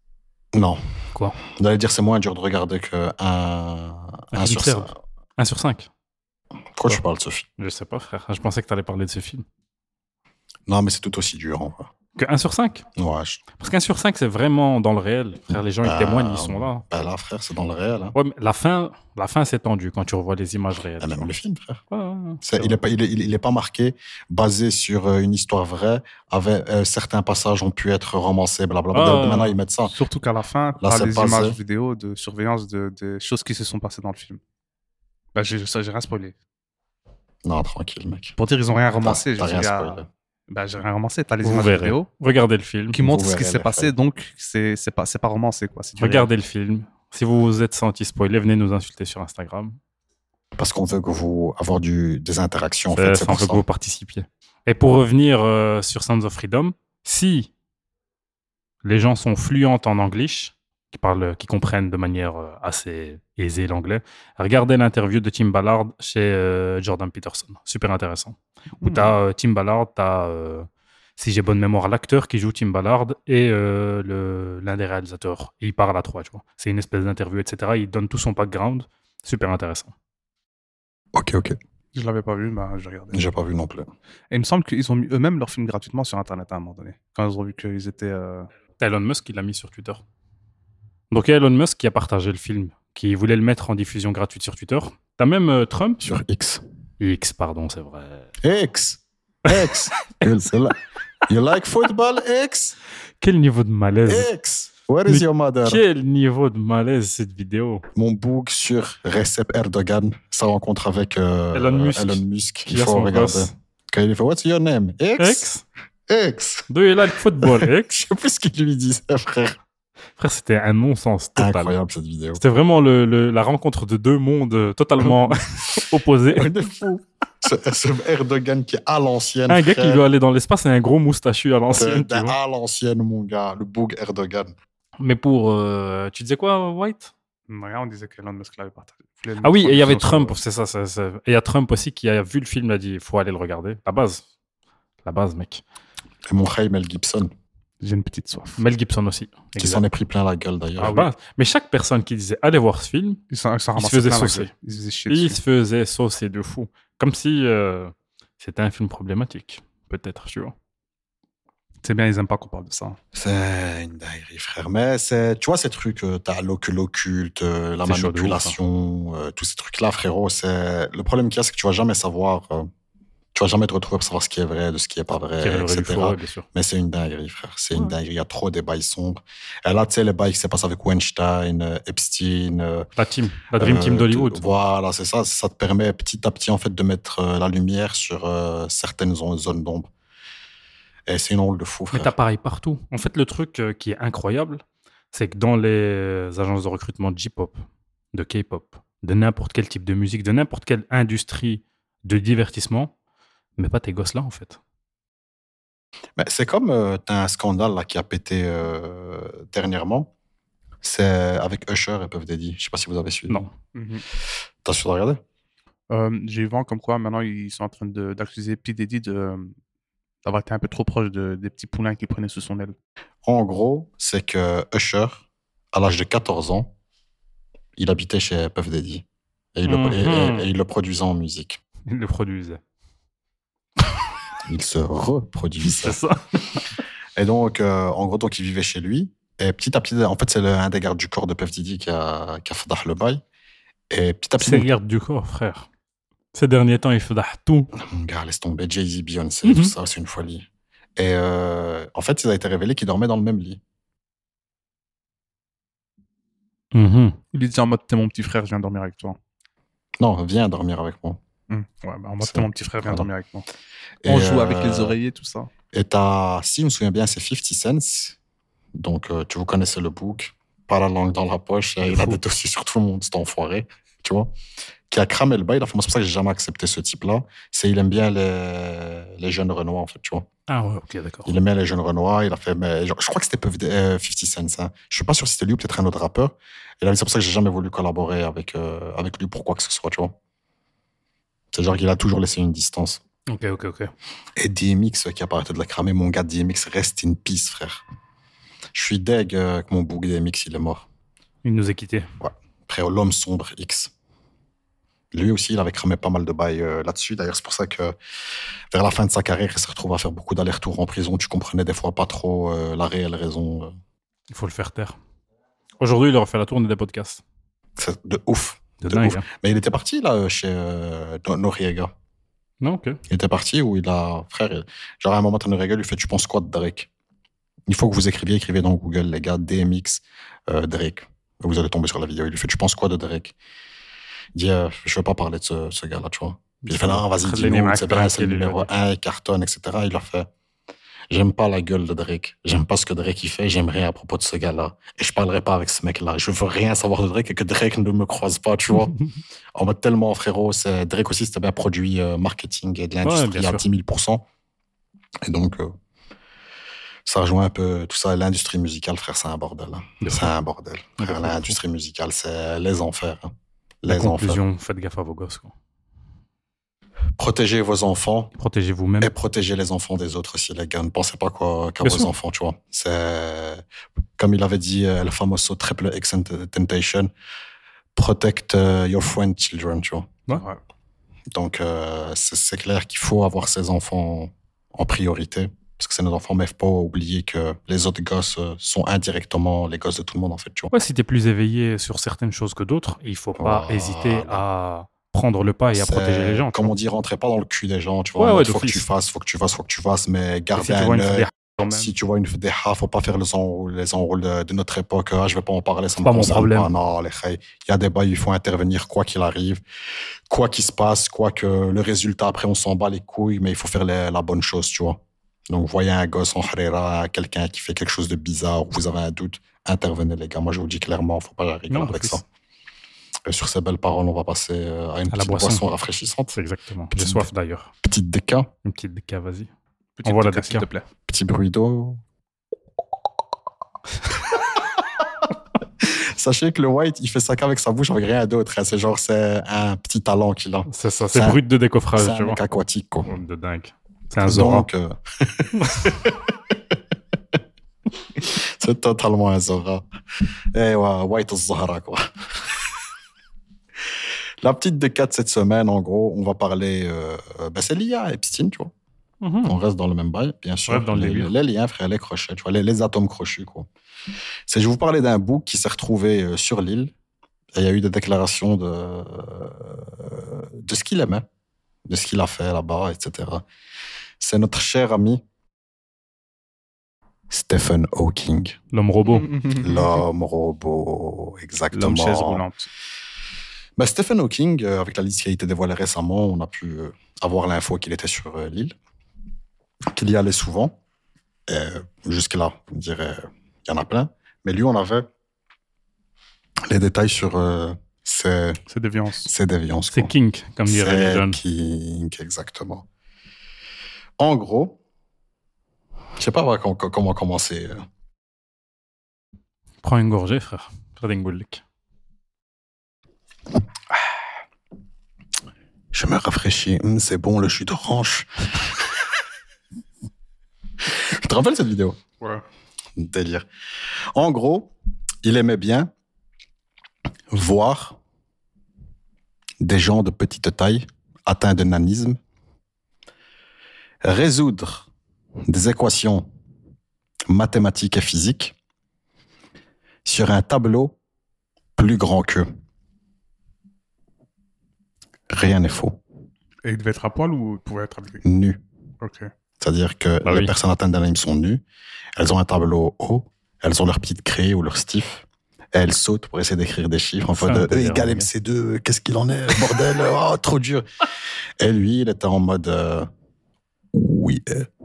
Non. Quoi? J'allais dire c'est moins dur de regarder que un sur Serbe. 5. 1 sur 5. Pourquoi tu parles de ce film? Je sais pas, frère. Je pensais que t'allais parler de ce film. Non, mais c'est tout aussi dur, en vrai. Que 1 sur 5? Ouais. Parce qu'un sur 5, c'est vraiment dans le réel. Frère, les gens, ils témoignent, ils sont là. Bah là, frère, c'est dans le réel. Hein. Ouais, mais la fin c'est tendu quand tu revois les images réelles. Ah, même le film, frère. Ouais, ouais, Il est pas marqué, basé sur une histoire vraie, avec certains passages ont pu être romancés, blablabla. Maintenant, ils mettent ça. Surtout qu'à la fin, Là, t'as c'est les passé. images vidéo de surveillance des choses qui se sont passées dans le film. Bah, j'ai rien spoilé. Non, tranquille, mec. Pour dire ils ont rien romancé, T'as je rien dis, spoilé. bah, j'ai rien romancé. T'as les Vous images verrez. vidéo Regardez le film. qui montrent Vous ce qui verrez s'est les passé, faits. donc c'est pas romancé, quoi. C'est du réel. Regardez le film. Si vous vous êtes senti spoilé, venez nous insulter sur Instagram. Parce qu'on veut que vous avoir des interactions, en fait. C'est On pour veut ça. que vous participiez. Et pour revenir sur Sounds of Freedom, si les gens sont fluents en anglais, qui comprennent de manière assez aisée l'anglais, regardez l'interview de Tim Ballard chez Jordan Peterson. Super intéressant. Où tu as Tim Ballard, tu as, si j'ai bonne mémoire, l'acteur qui joue Tim Ballard et l'un des réalisateurs. Et il parle à trois, tu vois. C'est une espèce d'interview, etc. Il donne tout son background. Super intéressant. Ok. Je l'avais pas vu, bah, je regardais. J'ai pas vu non plus. Et il me semble qu'ils ont mis eux-mêmes leur film gratuitement sur Internet à un moment donné. Quand ils ont vu qu'ils étaient. Elon Musk, il l'a mis sur Twitter. Donc, il y a Elon Musk qui a partagé le film, qui voulait le mettre en diffusion gratuite sur Twitter. T'as même Trump. Sur X. X, pardon, c'est vrai. X. You like football, X? Quel niveau de malaise. X. Where is Mais your mother? Quel niveau de malaise cette vidéo. Mon book sur Recep Erdogan, sa rencontre avec Elon Musk. Il Qui a faut son regarder. gosse. Quand il fait What's your name? X. X. X. Do you like football, Je X? sais plus ce qu'il lui disait, frère. Frère, c'était un non-sens total. Incroyable cette vidéo. C'était vraiment la rencontre de deux mondes totalement opposés. De fou. Ce Erdogan qui est à l'ancienne. Un gars frère. qui veut aller dans l'espace et un gros moustachu à l'ancienne. tu vois. À l'ancienne, mon gars. Le boug Erdogan. Mais pour. Tu disais quoi, White? Rien, on disait qu'Elon Musk l'avait partagé. Ah oui, et il y avait Sur- Trump, c'est ça. Et il y a Trump aussi qui a vu le film, il a dit il faut aller le regarder. La base, mec. Et mon frère Mel Gibson, J'ai une petite soif. Mel Gibson aussi. qui s'en est pris plein la gueule d'ailleurs. Ah oui. Mais chaque personne qui disait allez voir ce film, Il se faisait saucer. Il se faisait chier il dessus. se faisait saucer de fou. Comme si c'était un film problématique, peut-être, tu vois. C'est bien, ils aiment pas qu'on parle de ça. C'est une dinguerie, frère. Mais tu vois ces trucs, t'as l'occulte, la C'est chaud de ouf, manipulation, tous ces trucs-là, frérot. Le problème qu'il y a, c'est que tu vas jamais savoir. Tu vas jamais te retrouver pour savoir ce qui est vrai, de ce qui est pas vrai, Qui est le vrai du etc. faux, ouais, bien sûr. Mais c'est une dinguerie, frère. C'est une dinguerie. Il y a trop des bails sombres. Et là, tu sais, les bails qui s'est passé avec Weinstein, Epstein. La Dream Team d'Hollywood. Voilà, c'est ça. Ça te permet petit à petit, en fait, de mettre la lumière sur certaines zones d'ombre. Et c'est une rôle de fou, Mais frère. t'as pareil partout. En fait, le truc qui est incroyable, c'est que dans les agences de recrutement de J-pop, de K-pop, de n'importe quel type de musique, de n'importe quelle industrie de divertissement, mais pas tes gosses là, en fait. Mais c'est comme t'as un scandale là, qui a pété dernièrement. C'est avec Usher et Puff Daddy. Je sais pas si vous avez suivi. Non. T'as su de regarder? J'ai eu vent comme quoi maintenant ils sont en train d'accuser P. Diddy d'avoir été un peu trop proche des petits poulains qu'il prenait sous son aile. En gros, c'est que Usher, à l'âge de 14 ans, il habitait chez Puff Daddy. Et il le produisait en musique. Il le produisait. Il se reproduisait. C'est ça. Et donc, en gros, donc, il vivait chez lui. Et petit à petit, en fait, c'est un des gardes du corps de Puff Daddy qui a fait le bail. Et petit à petit, C'est le garde du corps, frère. Ces derniers temps, il fait tout. mon gars, laisse tomber. Jay-Z, Beyoncé, tout ça, c'est une folie. Et en fait, il a été révélé qu'il dormait dans le même lit. Mhm. Il lui dit en mode t'es mon petit frère, je viens dormir avec toi. Non, viens dormir avec moi. Ouais, bah, en mode C'est t'es mon petit frère, viens Voilà. dormir avec moi. Et, On joue avec les oreillers, tout ça. Et si je me souviens bien, c'est 50 Cent. Donc, tu vous connaissez le book. Pas la langue dans la poche. Il a des dossiers sur tout le monde, cet enfoiré. Tu vois? Qui a cramé le bail. Moi, c'est pour ça que j'ai jamais accepté ce type-là. Il aime bien les jeunes Renois, en fait, tu vois. Ah ouais, ok, d'accord. Il aime bien les jeunes Renois. Il a fait, mais, je crois que c'était 50 Cent. Hein. Je suis pas sûr si c'était lui ou peut-être un autre rappeur. Et là, c'est pour ça que j'ai jamais voulu collaborer avec lui pour quoi que ce soit, tu vois. C'est genre qu'il a toujours laissé une distance. Ok. Et DMX qui a pas arrêté de la cramer, mon gars, DMX reste in peace, frère. Je suis deg que mon bouc DMX, il est mort. Il nous a quittés. Après, l'homme sombre X. Lui aussi, il avait cramé pas mal de bails là-dessus. D'ailleurs, c'est pour ça que vers la fin de sa carrière, il se retrouve à faire beaucoup d'allers-retours en prison. Tu comprenais des fois pas trop la réelle raison. Il faut le faire taire. Aujourd'hui, il aurait fait la tournée des podcasts. C'est de ouf. De De dingue, ouf. hein. Mais il était parti là chez Noriega. Non, ok. Il était parti où il a... Frère, genre à un moment, Noriega lui fait « Tu penses quoi de Drake ?» Il faut que vous écrivez dans Google, les gars, DMX, Drake. Vous allez tomber sur la vidéo. Il lui fait « Tu penses quoi de Drake ?» Il dit « Je veux pas parler de ce gars-là, tu vois. » Il fait « Non, vas-y, dis-nous, c'est bien, c'est le numéro 1, il cartonne, etc. » Il a fait « J'aime pas la gueule de Drake. J'aime pas ce que Drake il fait. J'aime rien à propos de ce gars-là. Et je parlerai pas avec ce mec-là. Je veux rien savoir de Drake et que Drake ne me croise pas, tu vois. » En mode tellement, frérot, Drake aussi, c'était bien produit marketing et de l'industrie bien à sûr. 10 000%. Et donc, ça rejoint un peu tout ça. L'industrie musicale, frère, c'est un bordel. Hein. C'est un bordel. Frère, l'industrie musicale, c'est les enfers. Hein. La Les enfers. conclusion, faites gaffe à vos gosses, quoi. Protégez vos enfants. Protégez vous-même. Et protégez les enfants des autres aussi, les gars. Ne pensez pas qu'à Bien vos sûr. enfants, tu vois. C'est, comme il avait dit, le fameux Triple X Temptation, protect your friend children, tu vois. Ouais. Donc, c'est clair qu'il faut avoir ses enfants en priorité. Parce que c'est nos enfants, mais il ne faut pas oublier que les autres gosses sont indirectement les gosses de tout le monde, en fait, tu vois. Ouais, si t'es plus éveillé sur certaines choses que d'autres, il faut pas Voilà. hésiter à prendre le pas et à C'est- protéger les gens. tu Comme vois. on dit, rentrez pas dans le cul des gens, tu Ouais, vois. En ouais, mode, faut que d'office. tu fasses, mais Et gardez si tu un vois une œil. federa, quand même. Si tu vois une FDH, faut pas faire les enroules de notre époque. Ah, je vais pas en parler, ça C'est me pas mon concerne problème. pas. Non, les frères, il y a des bails, il faut intervenir quoi qu'il arrive, quoi qu'il se passe, quoi que le résultat, après, on s'en bat les couilles, mais il faut faire la bonne chose, tu vois. Donc, voyez un gosse en harira, quelqu'un qui fait quelque chose de bizarre, ou vous avez un doute, intervenez, les gars. Moi, je vous dis clairement, faut pas rigoler Non, avec d'office. ça. Et sur ces belles paroles, on va passer à une À la petite boisson. boisson rafraîchissante. C'est exactement. J'ai Petite- soif d'ailleurs. Petite déca, Une petite déca, vas-y. Petit Envoie la déca, s'il déca. te plaît. petit bruit d'eau. Sachez que le white, il fait ça qu'avec sa bouche, avec rien d'autre. Hein. C'est un petit talent qu'il a. C'est ça, C'est c'est un- brut de décoffrage, C'est tu un vois. mec aquatique, quoi. De dingue. C'est un Zora. Donc, c'est totalement un Zora. Et ouais, white Zahara, quoi. La petite décade cette semaine, en gros, on va parler... c'est lié à Epstein, tu vois. Mhm. On reste dans le même bail, bien sûr. reste dans le les délire. liens, frère, les crochets, tu vois, les atomes crochus, quoi. Je vais vous parler d'un bouc qui s'est retrouvé sur l'île. Et il y a eu des déclarations de ce qu'il aimait, de ce qu'il a fait là-bas, etc. C'est notre cher ami Stephen Hawking. L'homme robot. L'homme robot, exactement. L'homme chaise roulante. Ben, Stephen Hawking, avec la liste qui a été dévoilée récemment, on a pu avoir l'info qu'il était sur l'île, qu'il y allait souvent. Jusque-là, vous me direz, il y en a plein. Mais lui, on avait les détails sur ses C'est déviance. déviances. C'est quoi. kink, comme diraient les C'est jeunes. King, exactement. En gros, je sais pas comment commencer. Prends une gorgée, frère. Fredingbulik. Je me rafraîchis. C'est bon, le jus d'orange. Tu te rappelles cette vidéo? Ouais. Délire. En gros, il aimait bien voir des gens de petite taille atteints de nanisme résoudre des équations mathématiques et physiques sur un tableau plus grand qu'eux. Rien n'est faux. Et il devait être à poil ou il pouvait être habillé? Nu. Ok. C'est-à-dire que Bah les oui. personnes atteintes d'anémie sont nues, elles ont un tableau haut, elles ont leur petite craie ou leur stiff, et elles sautent pour essayer d'écrire des chiffres en C'est un mode délire, égal les gars. MC2, qu'est-ce qu'il en est, bordel, oh, trop dur. Et lui, il était en mode oui.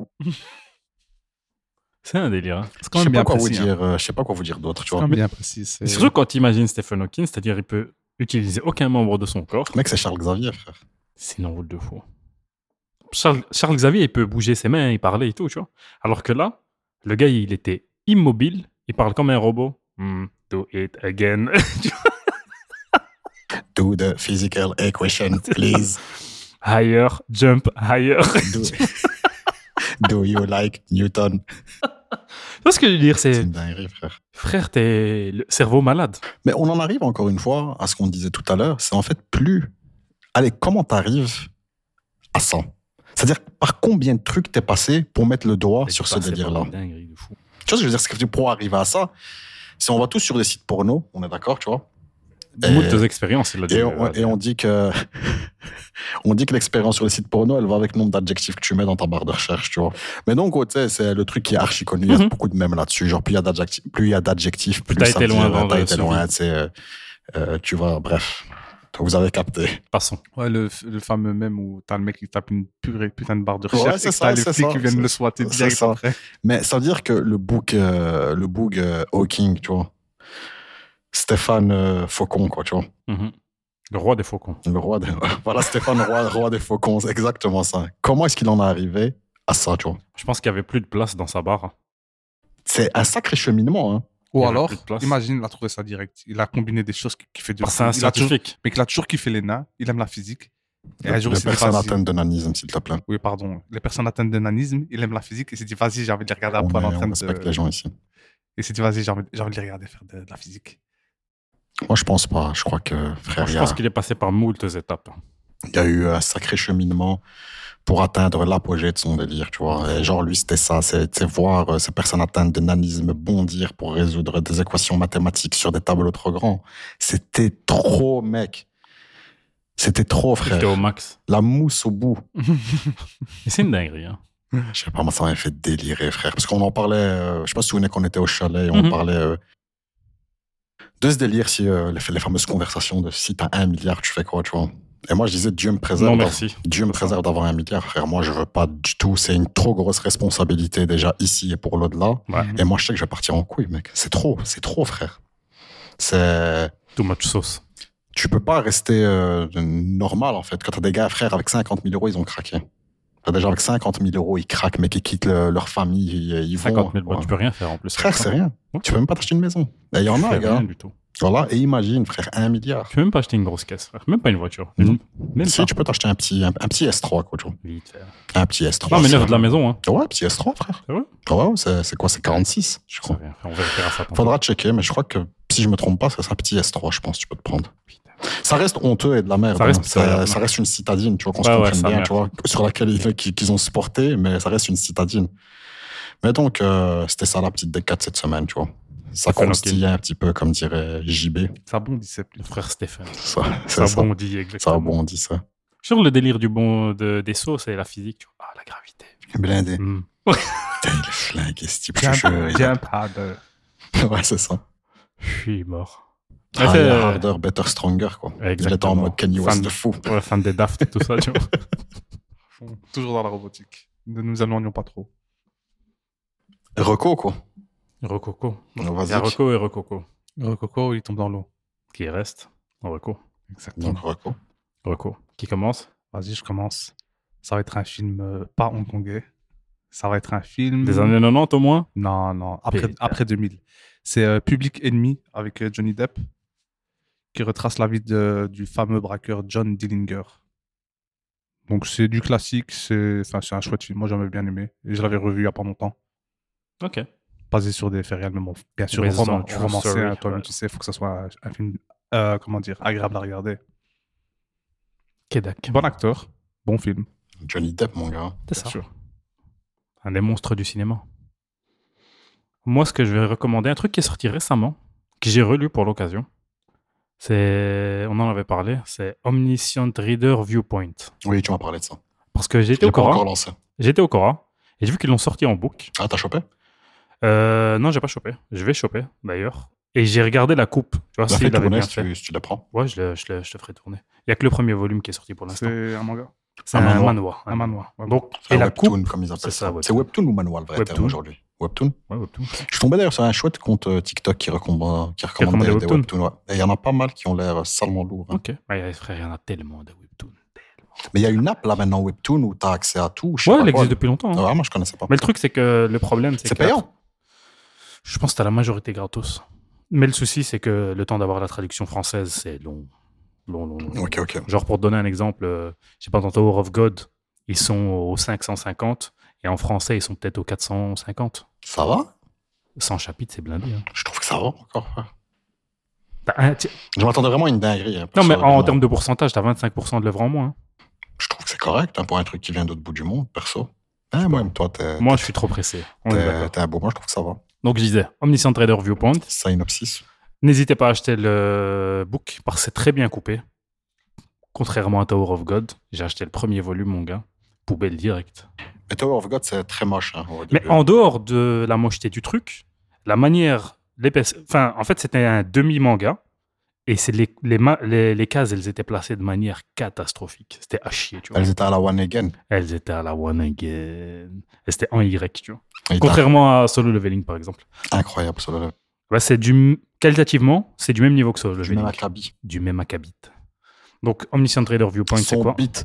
C'est un délire. Hein. C'est Je quand sais même pas bien quoi vous précis. hein. dire, je sais pas quoi vous dire d'autre, tu C'est quand vois. même bien précis. Et surtout quand tu imagines Stephen Hawking, c'est-à-dire il peut utiliser aucun membre de son corps. Mec, c'est Charles Xavier, frère. C'est une enroule de fou. Charles Xavier, il peut bouger ses mains, il parlait et tout, tu vois. Alors que là, le gars, il était immobile, il parle comme un robot. Do it again. Tu vois. Do the physical equation, please. Higher, jump higher. Do you like Newton? vois ce que je veux dire, C'est c'est une dinguerie, frère. frère, t'es le cerveau malade. Mais on en arrive encore une fois à ce qu'on disait tout à l'heure. C'est en fait plus. Allez, comment t'arrives à ça? C'est-à-dire, par combien de trucs t'es passé pour mettre le doigt sur ce délire-là? Dinguerie de fou. Tu vois ce que je veux dire? C'est que pour arriver à ça, si on va tous sur des sites porno, on est d'accord, tu vois? Moult de expériences, il a dit. Et on dit que on dit que l'expérience sur les sites porno, elle va avec le nombre d'adjectifs que tu mets dans ta barre de recherche, tu vois. Mais donc, tu sais, c'est le truc qui est archi connu. Il y a beaucoup de mèmes là-dessus. Genre, plus il y a d'adjectifs, plus T'as ça été veut loin dire, dans t'as le été loin, tu sais. Tu vois, bref. Vous avez capté. Passons. Ouais, le fameux mème où t'as le mec qui tape une putain de barre de Ouais, recherche c'est et que ça, t'as les c'est flics ça, qui viennent c'est- le swatter c'est direct ça. après. Mais ça veut dire que le book Hawking, tu vois. Stéphane Faucon, quoi, tu vois. Mhm. Le roi des faucons. Le roi des... Voilà, Stéphane, roi des faucons, c'est exactement ça. Comment est-ce qu'il en est arrivé à ça, tu vois? Je pense qu'il n'y avait plus de place dans sa barre. C'est un sacré cheminement, hein. Il y Ou avait alors, plus de place. imagine, il a trouvé ça direct. Il a combiné des choses qui fait de C'est un fou. Il a toujours- scientifique. Mais qu'il a toujours kiffé les nains, il aime la physique. Et un jour, il Les s'est dit, personnes vas-y. atteintes de nanisme, s'il te plaît. Oui, pardon. Les personnes atteintes de nanisme, il aime la physique. Et il s'est dit, vas-y, j'ai envie de les regarder On apprendre en train respecte de. les gens ici. Et il s'est dit, vas-y, j'ai envie de les regarder faire de la physique. Moi, je pense pas. Je crois que, frère, Je pense qu'il est passé par moult étapes. il y a eu un sacré cheminement pour atteindre l'apogée de son délire, tu vois. Et genre, lui, c'était ça. C'est voir ces personnes atteintes de nanisme bondir pour résoudre des équations mathématiques sur des tableaux trop grands. C'était trop, mec. C'était trop, frère. C'était au max. La mousse au bout. Et c'est une dinguerie. Hein. Je sais pas, moi, ça m'avait fait délirer, frère. Parce qu'on en parlait, je sais pas si vous vous souvenez qu'on était au chalet et on Mhm. parlait de ce délire, si, les fameuses conversations de si t'as 1 milliard, tu fais quoi, tu vois. Et moi, je disais, Dieu me préserve. Non, merci. Dieu me préserve d'avoir 1 milliard, frère. Moi, je veux pas du tout. C'est une trop grosse responsabilité déjà ici et pour l'au-delà. Ouais. Et moi, je sais que je vais partir en couille, mec. C'est trop, frère. C'est. Too much sauce. Tu peux pas rester normal, en fait. Quand t'as des gars, frère, avec 50 000 euros, ils ont craqué. Déjà, avec 50 000 euros, ils craquent, mec, ils quittent leur famille, ils vont. 50 000 ouais. tu peux rien faire en plus. Frère, c'est rien. Ok. Tu peux même pas t'acheter une maison. Et il y en a, Fais gars. rien du tout. Voilà. Et imagine, frère, 1 milliard. Tu peux même pas acheter une grosse caisse, frère. Même pas une voiture. Mhm. Même Si, pas. tu peux t'acheter un petit S3, quoi, tu vois. Vite faire. Un petit S3. Non, mais neuf c'est- de la maison, hein. Ouais, petit S3, frère. C'est vrai? Ouais, c'est quoi? C'est 46, je Ça crois. rien faire. On vérifiera ça. tantôt. Faudra checker, mais je crois que si je me trompe pas, c'est un petit S3, je pense, tu peux te prendre. Putain. Ça reste honteux et de la merde. Ça reste hein. pitoyable. Ça reste une citadine, tu vois, qu'on Ouais, se ouais, comprenne ça bien, merde. tu vois, sur laquelle qu'ils ont supporté, mais ça reste une citadine. Mais donc, c'était ça la petite décade cette semaine, tu vois. Ça Stéphane croustillait un petit peu, comme dirait JB. Ça bondissait plus. Le frère Stéphane. Ça, Ça c'est ça. bondit, Ça exactement. rebondit, ça. Sur le délire des sauces et la physique. Tu vois. Ah, la gravité. Blindé. Hmm. Putain, il est flingué, ce type. Jump harder. Ouais, c'est ça. Je suis mort. Ah, c'est, harder, better, stronger, quoi. Il était en Exactement. mode Kanye West Fan de fou. Ouais, fan des Daft et tout ça, tu vois. Toujours dans la robotique. Ne nous éloignons pas trop. Reco, quoi. Rococo. Il Vas-y. y a Reco et Rococo. Le coco, il tombe dans l'eau. Qui reste en Reco. Exactement. Donc, Reco. Reco. Qui commence. Vas-y, je commence. Ça va être un film pas hongkongais. Ça va être un film. Des années 90 au moins. Non. Putain. Après 2000. C'est Public Enemy avec Johnny Depp qui retrace la vie du fameux braqueur John Dillinger. Donc c'est du classique, c'est un chouette film. Moi j'avais bien aimé et je l'avais revu il n'y a pas longtemps. Ok. Basé sur des faits réels, mais bon, bien sûr, Based on true romancé, story, hein, toi-même ouais. tu sais, il faut que ce soit un film, comment dire, agréable à regarder. Kedak. Bon acteur, bon film. Johnny Depp, mon gars. C'est Bien ça. sûr. Un des monstres du cinéma. Moi, ce que je vais recommander, un truc qui est sorti récemment, que j'ai relu pour l'occasion, on en avait parlé, c'est Omniscient Reader Viewpoint. Oui, tu m'as parlé de ça. Parce que Je l'ai pas encore Cora, lancé. j'étais au Cora, et j'ai vu qu'ils l'ont sorti en book. Ah, t'as chopé? Non, j'ai pas chopé. Je vais choper, d'ailleurs. Et j'ai regardé la coupe. Tu vois, La s'il fais avait tourner bien si fait. tu la prends. Ouais, je te ferai tourner. Il y a que le premier volume qui est sorti pour l'instant. C'est un manga. C'est un un manoir. manoir. Un manoir. Ouais. Donc, Enfin, et la Webtoon, coupe, comme ils appellent c'est ça. ça, Webtoon. C'est Webtoon ou manual, vrai Webtoon. terme aujourd'hui? Webtoon. Ouais, Webtoon. Je suis tombé d'ailleurs sur un chouette compte TikTok qui recommande recommande des des Webtoons. Webtoons. Ouais. Et il y en a pas mal qui ont l'air salement lourds. hein. Ok. Ouais, frère, il y en a tellement de Webtoon. Mais il y a une app là maintenant, Webtoon, où t'as accès à tout. je sais Ouais, pas elle quoi. existe depuis longtemps. hein. Ouais, moi je connaissais pas. Mais le truc, c'est que le problème, c'est C'est que payant. je pense que t'as la majorité gratos. Mais le souci, c'est que le temps d'avoir la traduction française, c'est long. Long. Ok. Genre, pour te donner un exemple, je sais pas, dans Tower of God, ils sont au 550 et en français, ils sont peut-être au 450. Ça va? 100 chapitres, c'est blindé. Hein. Je trouve que ça va encore. Ouais. Tu- Je m'attendais vraiment à une dinguerie. Hein, pour Non, mais ça, en vraiment. termes de pourcentage, t'as 25% de l'œuvre en moins. Hein. Je trouve que c'est correct hein, pour un truc qui vient d'autre bout du monde, perso. Moi, toi, Moi, je suis trop pressé. On est d'accord. t'es un beau. Moi, je trouve que ça va. Donc, je disais, Omniscient Trader Viewpoint. Synopsis. N'hésitez pas à acheter le book parce que c'est très bien coupé. Contrairement à Tower of God, j'ai acheté le premier volume, mon gars. Poubelle direct. Et Tower of God, c'est très moche. Hein, au Mais début. en dehors de la mocheté du truc, la manière, enfin, en fait, c'était un demi-manga et c'est les cases, elles étaient placées de manière catastrophique. C'était à chier, tu vois. Elles étaient à la one again. Elles étaient à la one again. Et c'était en Y, tu vois. Et Contrairement à Solo Leveling, par exemple. incroyable, ça. Ouais, qualitativement, c'est du même niveau que Solo Du Leveling. même acabit. Du même acabit. Donc, Omniscient Trader Viewpoint, c'est Son quoi beat.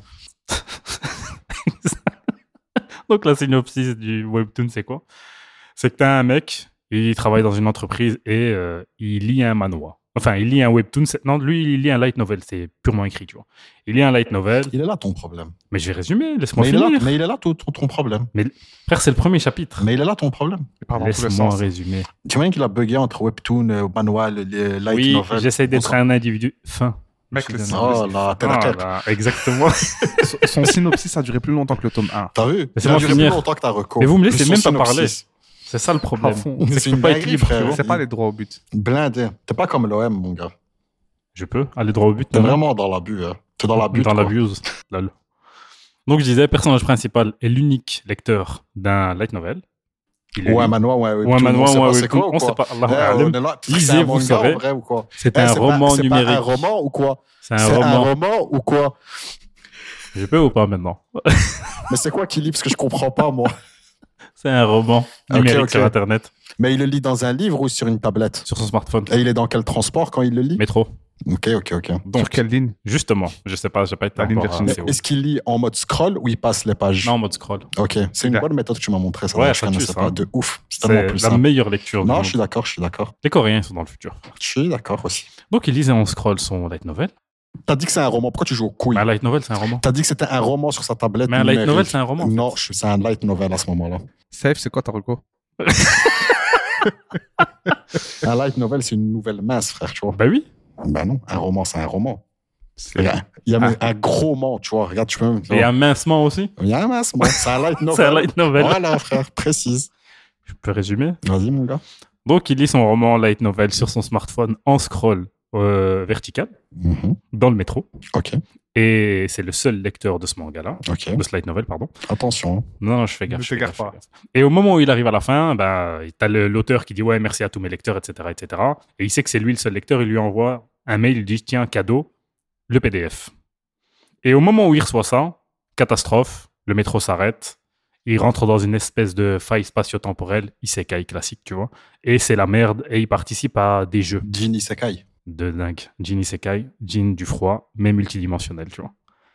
Donc, la synopsis du webtoon, c'est quoi? C'est que t'as un mec, il travaille dans une entreprise et il lit un manhwa. Enfin, il lit un webtoon. Non, lui, il lit un light novel. C'est purement écrit, tu vois. Il lit un light novel. Il est là ton problème. Mais je vais résumer, laisse-moi Mais il, est là, finir. mais il est là ton problème. Frère, c'est le premier chapitre. Mais il est là ton problème. Il part dans tous les Laisse-moi sens. résumer. Tu imagines qu'il a bugué entre webtoon, manhwa, les light Oui, novel. j'essaie d'être On un individu fin. Mec, Je le suis Oh là, t'es Ah, laquelle là, exactement. son synopsis a duré plus longtemps que le tome 1. T'as vu? Laissez-moi Il a duré finir. plus longtemps que ta reco. Mais vous me Plus laissez son même pas synopsis. C'est ça le problème. À fond. C'est que C'est je peux une pas être dinguerie, libre, frère. tu vois. C'est pas les droits au but. Blindé. T'es pas comme l'OM, mon gars. Je peux aller droit au but. T'es non vraiment dans l'abus. Hein. T'es dans l'abus. Dans quoi. l'abuse. Lol. Donc je disais, le personnage principal est l'unique lecteur d'un light novel. Il Ou le un lit. manhwa, ou un Ou un manhwa, webtoon, ou un on sait webtoon. pas On c'est sait quoi pas. ou quoi. Allah On a'lam. est là. Lisez, C'est un vous manga, saurez. en vrai ou quoi? C'est Eh, un roman c'est numérique. pas un roman ou quoi? C'est un C'est un roman. roman ou quoi? Je peux ou pas maintenant? Mais c'est quoi qu'il lit? Parce que je comprends pas, moi. C'est un roman Ok, numérique ok. sur Internet, Mais il le lit dans un livre ou sur une tablette? sur son smartphone. Et il est dans quel transport quand il le lit? Métro. Ok. Donc, Sur quelle ligne? justement, je sais pas, j'ai pas été La ligne encore version assez haut. Est-ce qu'il lit en mode scroll ou il passe les pages? Non, en mode scroll. Ok, c'est une Ouais. bonne méthode que tu m'as montré. Ça, Ouais, je ça connaissais tue, pas. ça. De ouf. C'est tellement C'est plus la simple. meilleure lecture du Non, monde. je suis d'accord. Les Coréens sont dans le futur. Je suis d'accord aussi. Donc, il lisait en scroll son light novel. T'as dit que c'est un roman. Pourquoi tu joues aux couilles? Mais un light novel, c'est un roman. T'as dit que c'était un roman sur sa tablette. Mais un light numérique. novel, c'est un roman. en fait. Non, c'est un light novel à ce moment-là. Safe, c'est quoi ta reco? Un light novel, c'est une nouvelle mince, frère, tu vois. Bah oui. Ben non, un roman, c'est un roman. C'est- Il y a même un gros man, tu vois. Regarde, tu peux même. Et un mincement aussi. Il y a un mince man. C'est un light novel. C'est un light novel. Voilà, frère, précise. Je peux résumer. Vas-y, mon gars. Donc, il lit son roman light novel sur son smartphone en scroll vertical Mhm. dans le métro. Ok, Et c'est le seul lecteur de ce manga-là, ok. de ce light novel, pardon. Attention. hein. Non, je fais gaffe. Ne je fais t'égare gaffe, pas. je fais gaffe. Et au moment où il arrive à la fin, bah, t'as l'auteur qui dit ouais, merci à tous mes lecteurs, etc., etc. Et il sait que c'est lui le seul lecteur. Il lui envoie un mail. Il dit tiens, cadeau, le PDF. Et au moment où il reçoit ça, catastrophe, le métro s'arrête. Il rentre dans une espèce de faille spatio-temporelle, isekai classique, tu vois. Et c'est la merde. Et il participe à des jeux Ginny Sekai. de dingue. Jin isekai, Jin du froid, mais multidimensionnel, tu vois.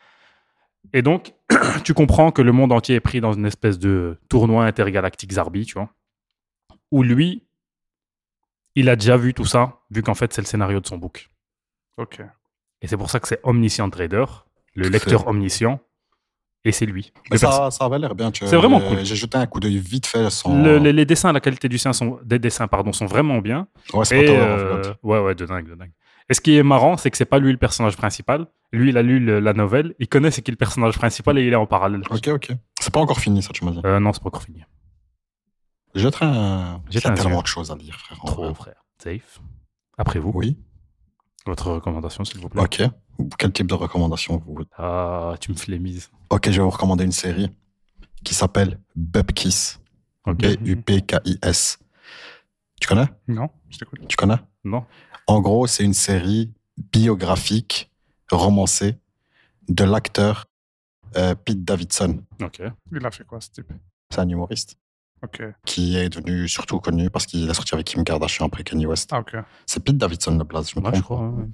Et donc, tu comprends que le monde entier est pris dans une espèce de tournoi intergalactique Zarbi, tu vois. Où lui, il a déjà vu tout ça, vu qu'en fait, c'est le scénario de son book. Ok. Et c'est pour ça que c'est Omniscient Trader, le lecteur omniscient, et c'est lui. Mais Le perso- ça avait l'air bien. C'est vraiment cool. J'ai jeté un coup d'œil vite fait sans. les dessins, la qualité des dessins, sont vraiment bien. Ouais, c'est Et pas Tower of God. ouais, de dingue. Et ce qui est marrant, c'est que c'est pas lui le personnage principal. Lui, il a lu la nouvelle, il connaît c'est qui le personnage principal et il est en parallèle. Ok. C'est pas encore fini, ça, tu m'as dit. Non, c'est pas encore fini. Jetterai un. Il y Jette a un tellement yeux. de choses à lire, frère. en Trop, vrai. frère. Safe. Après vous, Oui. votre recommandation, s'il vous plaît. Ok. Quel type de recommandation vous. Ah, tu me flémises. Ok, je vais vous recommander une série qui s'appelle Bupkiss. Ok. Bupkis. Tu connais? Non, je t'écoute. Tu connais? Non. En gros, c'est une série biographique, romancée, de l'acteur Pete Davidson. Ok. Il a fait quoi, ce type? C'est un humoriste Ok. qui est devenu surtout connu parce qu'il est sorti avec Kim Kardashian après Kanye West. Ah, ok. C'est Pete Davidson, le blaze, je me Ouais, je trompe. crois. Ouais.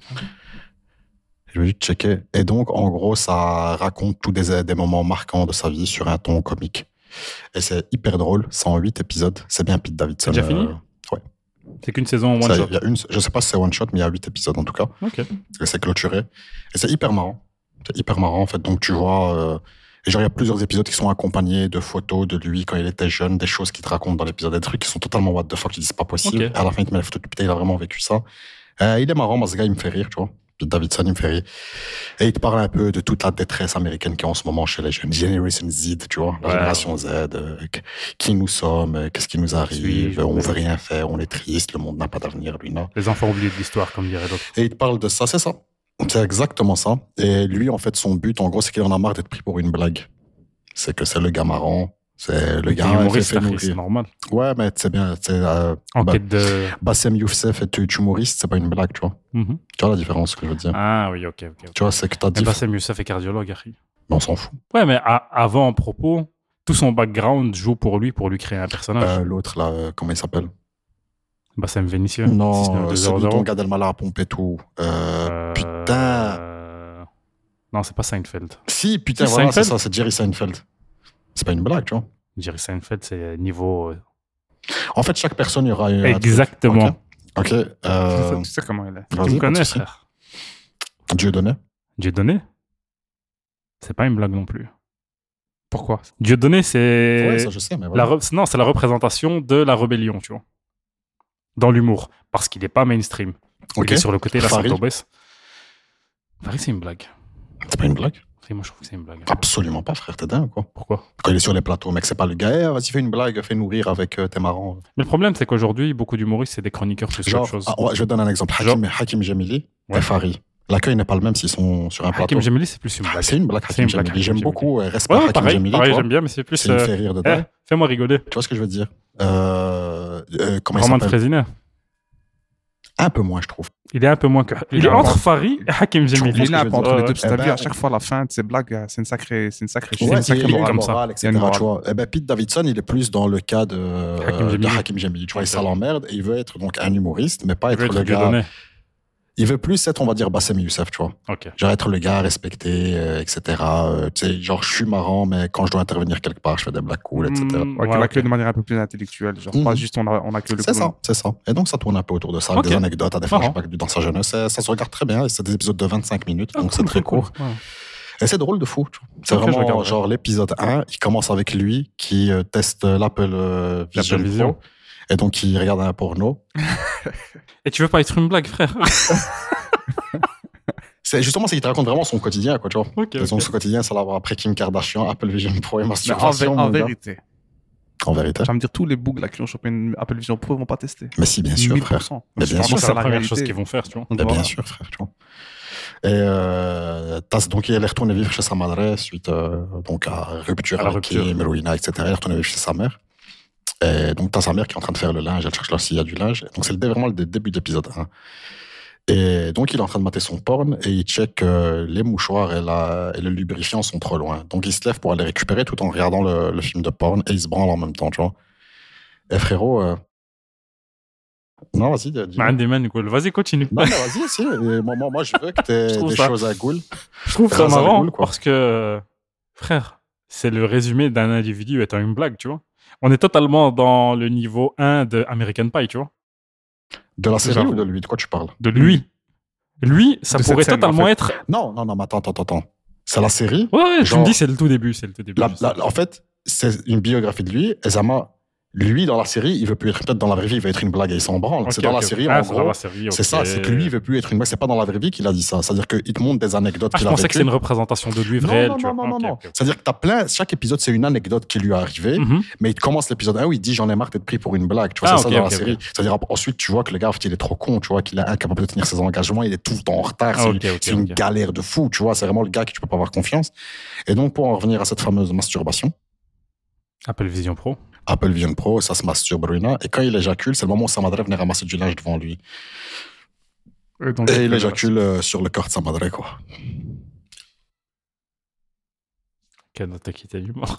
Je vais juste checker. Et donc, en gros, ça raconte tous des moments marquants de sa vie sur un ton comique. Et c'est hyper drôle. 108 épisodes. C'est bien Pete Davidson. C'est déjà fini ouais. C'est qu'une saison en one Ça, shot. il y a je sais pas si c'est one shot, mais il y a 8 épisodes en tout cas. Ok. Et c'est clôturé. Et c'est hyper marrant. C'est hyper marrant, en fait. Donc, tu vois, Et genre, il y a plusieurs épisodes qui sont accompagnés de photos de lui quand il était jeune, des choses qu'il te raconte dans l'épisode, des trucs qui sont totalement what the fuck, tu dis c'est pas possible. Ok. Et à la fin, il te met la photo de putain, il a vraiment vécu ça. Il est marrant, moi, ce gars, il me fait rire, tu vois. Davidson, il me fait rire. Et il te parle un peu de toute la détresse américaine qu'il y a en ce moment chez les jeunes. Generation Z, tu vois, la Ouais. génération Z, qui nous sommes, qu'est-ce qui nous arrive, Suis-je, on ouais. veut rien faire, on est triste, le monde n'a pas d'avenir, lui, non. Les enfants oubliés de l'histoire, comme dirait l'autre. Et il te parle de ça, c'est ça. C'est exactement ça. Et lui, en fait, son but, en gros, c'est qu'il en a marre d'être pris pour une blague. C'est que c'est le gars marrant, c'est le gars humoriste, fait c'est nourrir. normal. Ouais, mais c'est bien. En quête de. Bassem Youssef est humoriste, c'est pas une blague, tu vois. Mhm. Tu vois la différence que je veux dire. Ah oui, ok. Tu vois, c'est que t'as Mais dit. Bassem Youssef est cardiologue, Harry. Mais on s'en fout. Ouais, mais avant, en propos, tout son background joue pour lui créer un personnage. L'autre, là, comment il s'appelle Bassem Vénitieux. Non, celui 19-2-0-0. dont Gad Elmaleh a pompé tout. Putain. Non, c'est pas Seinfeld. Si, putain, C'est voilà, c'est Seinfeld ça, c'est Jerry Seinfeld. C'est pas une blague, tu vois. Jerry Seinfeld, c'est niveau. En fait, chaque personne, il y aura un truc. Exactement. Ok. Tu sais comment il est. Tu Vas-y, me pas de connais, souci. frère. Dieudonné. Dieudonné, c'est pas une blague non plus. Pourquoi? Dieudonné, c'est. Ouais, ça, je sais, mais voilà. Non, c'est la représentation de la rébellion, tu vois. Dans l'humour. Parce qu'il n'est pas mainstream. Ok. Il est sur le côté, là, Farid. Saint-Aubès. Farid, c'est une blague. C'est pas une blague. Moi, je trouve que c'est une blague. Absolument pas, frère, t'es dingue, quoi. Pourquoi? Quand il est sur les plateaux, mec, c'est pas le gars, vas-y, fais une blague, fais nous rire avec t'es marrant. Mais le problème, c'est qu'aujourd'hui, beaucoup d'humoristes, c'est des chroniqueurs plus Genre, qu'autre chose. ouais, je vais te donner un exemple. Hakim Gemili Ouais. et Farid. L'accueil n'est pas le même s'ils sont sur un plateau. Hakim Gemili, c'est plus une blague. C'est une blague, C'est Hakim une blague, Gemili. J'aime Hakim beaucoup, respect Ouais, Hakim pareil, Gemili. pareil, tu vois. j'aime bien, mais c'est plus. Il me fait rire de Eh, dingue. fais-moi rigoler. Tu vois ce que je veux dire Comment il Roman s'appelle Frézinet. Un peu moins, je trouve. Il est un peu moins que. Il est est entre un- Farid et Hakim Je Gemili. comprends Il ce est que un je peu veux entre dire. les deux, parce que t'as Eh vu, ben- à chaque fois, la fin de ces blagues, c'est une sacrée Ouais, une sacrée il est morale. comme ça. morale, etc. Il y a une morale. Tu vois. Eh ben, Pete Davidson, il est plus dans le cas de Hakim Gemili. Tu vois, Ok. ça l'emmerde et il veut être donc un humoriste, mais pas Il veut être être le gars. Dieudonné. Il veut plus être, on va dire, Bassem Youssef, tu vois. Ok. Genre être le gars respecté, etc. Tu sais, genre, je suis marrant, mais quand je dois intervenir quelque part, je fais des blagues cool, etc. Ouais, qu'on accueille de manière un peu plus intellectuelle. Genre, pas juste on accueille le C'est clown. ça, c'est ça. Et donc, ça tourne un peu autour de ça, avec Ok. des anecdotes, à des fois, je sais Marrant. pas, dans sa jeunesse. Ça se regarde très bien, et c'est des épisodes de 25 minutes, Ah, donc cool, c'est très cool, court. cool. Ouais. Et c'est drôle de fou. Tu vois. C'est Ok, je vraiment, regarderai. genre, l'épisode 1, il commence avec lui qui teste l'Apple Vision Vision. Pro. Et donc, il regarde un porno. Et tu veux pas être une blague, frère? Justement, c'est qu'il te raconte vraiment son quotidien, quoi, tu vois. Ok. Et donc, son quotidien, ça va avoir après Kim Kardashian, Apple Vision Pro et Mais masturbation. en mon gars. vérité, En vérité. tu vas me dire, tous les bugs là qui ont chopé une Apple Vision Pro, ils vont pas tester. Mais si, bien sûr, 1000%. frère. Mais bien Je sûr, pense C'est à la première réalité. chose qu'ils vont faire, tu vois. Mais Voilà. bien sûr, frère, tu vois. Et donc, il est retourné vivre chez sa madre suite donc à rupture À la avec rupture. Kim, Ruina, etc. Il est retourné vivre chez sa mère. Et donc, t'as sa mère qui est en train de faire le linge, elle cherche là s'il y a du linge. Donc, c'est vraiment le début d'épisode 1. Et donc, il est en train de mater son porn et il check que les mouchoirs et le lubrifiant sont trop loin. Donc, il se lève pour aller récupérer tout en regardant le film de porn et il se branle en même temps, tu vois. Et frérot... Non, vas-y, dis. Man, des man, cool. Vas-y, continue. Non, mais vas-y, si. Et moi, je veux que tu aies Je trouve des ça. choses à goule. Je trouve ça Très marrant cool, quoi. parce que, frère, c'est le résumé d'un individu étant une blague, tu vois. On est totalement dans le niveau 1 de American Pie, tu vois. De la série J'avoue. ou de lui? De quoi tu parles? De lui. Lui, ça De cette pourrait scène, totalement en fait. être. Non, mais attends. C'est la série. Ouais, tu Genre- me dis, c'est le tout début. C'est le tout début. je sais. En fait, c'est une biographie de lui. Et Zama, lui, dans la série, il veut plus être. Peut-être dans la vraie vie, il veut être une blague et il s'en branle. Ok, c'est dans la ok, série, ok. Ah, en c'est gros. dans la série, C'est ok. ça, c'est que lui, il veut plus être une blague. C'est pas dans la vraie vie qu'il a dit ça. C'est-à-dire qu'il te montre des anecdotes Ah, je qu'il a pensais que vécues. c'est une représentation de lui réel, tu vois. Non. Ok, ok. C'est-à-dire que t'as plein. Chaque épisode, c'est une anecdote qui lui est arrivée. Mhm. Mais il commence l'épisode 1 où il dit j'en ai marre d'être pris pour une blague. Tu vois, Ah, c'est ça ok, dans la ok, série. ok. C'est-à-dire ensuite tu vois que le gars en fait, il est trop con, tu vois, qu'il est incapable de tenir ses engagements, il est tout le temps en retard. Ah, C'est ok, ok, c'est une ok. galère de fou, tu vois. C'est vraiment le gars qui tu peux pas avoir confiance. Et donc pour en revenir à cette fameuse masturbation, Apple Vision Pro. Apple Vision Pro, ça se masturbe Ruina. Et quand il éjacule, c'est le moment où sa madre venait ramasser du linge devant lui. Donc, Et il éjacule sur le corps de sa madre, quoi. Quelle note t'as quitté l'humour.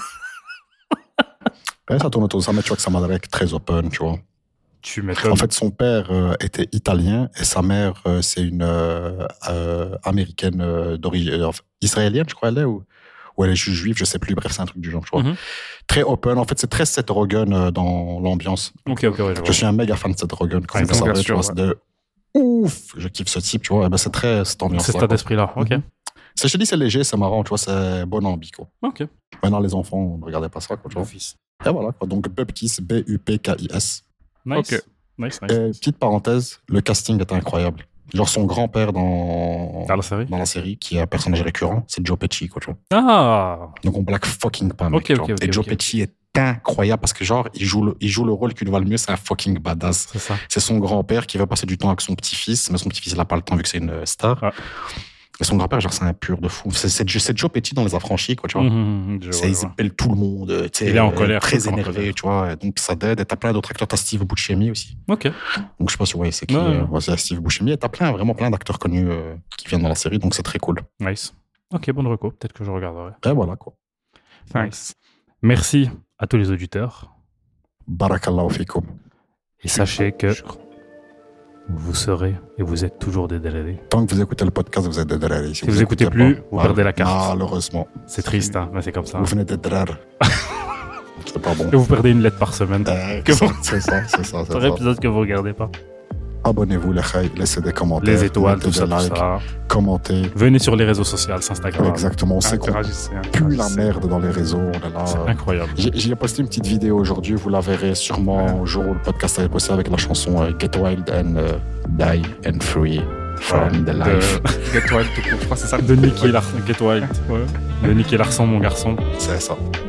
Et ça tourne autour de ça, mais tu vois que sa madre est très open, tu vois. Tu m'étonnes. En fait, son père était italien et sa mère, c'est une américaine d'origine israélienne, je crois, elle est, ou elle est juste juive, je sais plus. Bref, c'est un truc du genre, je crois. Mhm. Très open. En fait, c'est très Seth Rogen dans l'ambiance. Ok, ouais, je vois. Je suis un méga fan de Seth Rogen. Quand Ouais, vous savez, bien tu vois, sûr, c'est de ouf. Je kiffe ce type, tu vois. Et ben, c'est très cette ambiance. C'est cet état d'esprit-là, ok. Je te dis, c'est léger, c'est marrant, tu vois, c'est bon ambi, quoi. Ok. Maintenant, les enfants, ne regardez pas ça, quoi, tu vois. Office. Et voilà, quoi. Donc, Bupkis, Bupkis. Nice. Ok. Nice. Et petite parenthèse, le casting est incroyable. Genre, son grand-père dans Dans la série. qui est un personnage récurrent, c'est Joe Pesci, quoi, tu vois. Ah. Donc, on blague fucking pas, mec. Ok, tu vois. ok, Et Joe ok. Pesci est incroyable parce que, genre, il joue le rôle qui lui va le mieux, c'est un fucking badass. C'est ça. C'est son grand-père qui va passer du temps avec son petit-fils, mais son petit-fils, il n'a pas le temps vu que c'est une star. Ah. Et son grand-père, genre, c'est un pur de fou. C'est Joe Pesci dans Les Affranchis, quoi, tu vois. Je vois, Il je vois. appelle tout le monde, tu sais, Il est en colère, très tout le temps en énervé, colère. tu vois. Donc, ça t'aide. Et t'as plein d'autres acteurs. T'as Steve Buscemi aussi. Ok. Donc, je sais pas si vous voyez, c'est qui. Ouais. C'est Steve Buscemi. Et t'as vraiment plein d'acteurs connus qui viennent dans la série. Donc, c'est très cool. Nice. Ok, bonne reco. Peut-être que je regarderai. Et voilà, quoi. Nice. Merci à tous les auditeurs. Barakallahu fikum. Et sachez que vous serez et vous êtes toujours des DLD. Tant que vous écoutez le podcast, vous êtes des drarés. Si vous écoutez plus, pas, vous perdez la carte. Malheureusement. C'est triste, hein, mais c'est comme ça. Vous venez des drarés. C'est pas bon. Et vous perdez une lettre par semaine. C'est ça, c'est ça. Par épisode que vous regardez pas. Abonnez-vous, les chais, laissez des commentaires. Les étoiles, mettez tout ça, des likes, tout ça. commentez. Venez sur les réseaux sociaux, c'est Instagram. Exactement, on sait qu'on Interagissez. pue la merde dans les réseaux. On est là. C'est incroyable. J'ai posté une petite vidéo aujourd'hui, vous la verrez sûrement au jour où le podcast avait posté avec la chanson Get Wild and Die and Free from the Life. Get Wild, tout court. Je crois que c'est ça. De Nicky Larson. Get Wild. Ouais. De Nicky Larson, mon garçon. C'est ça.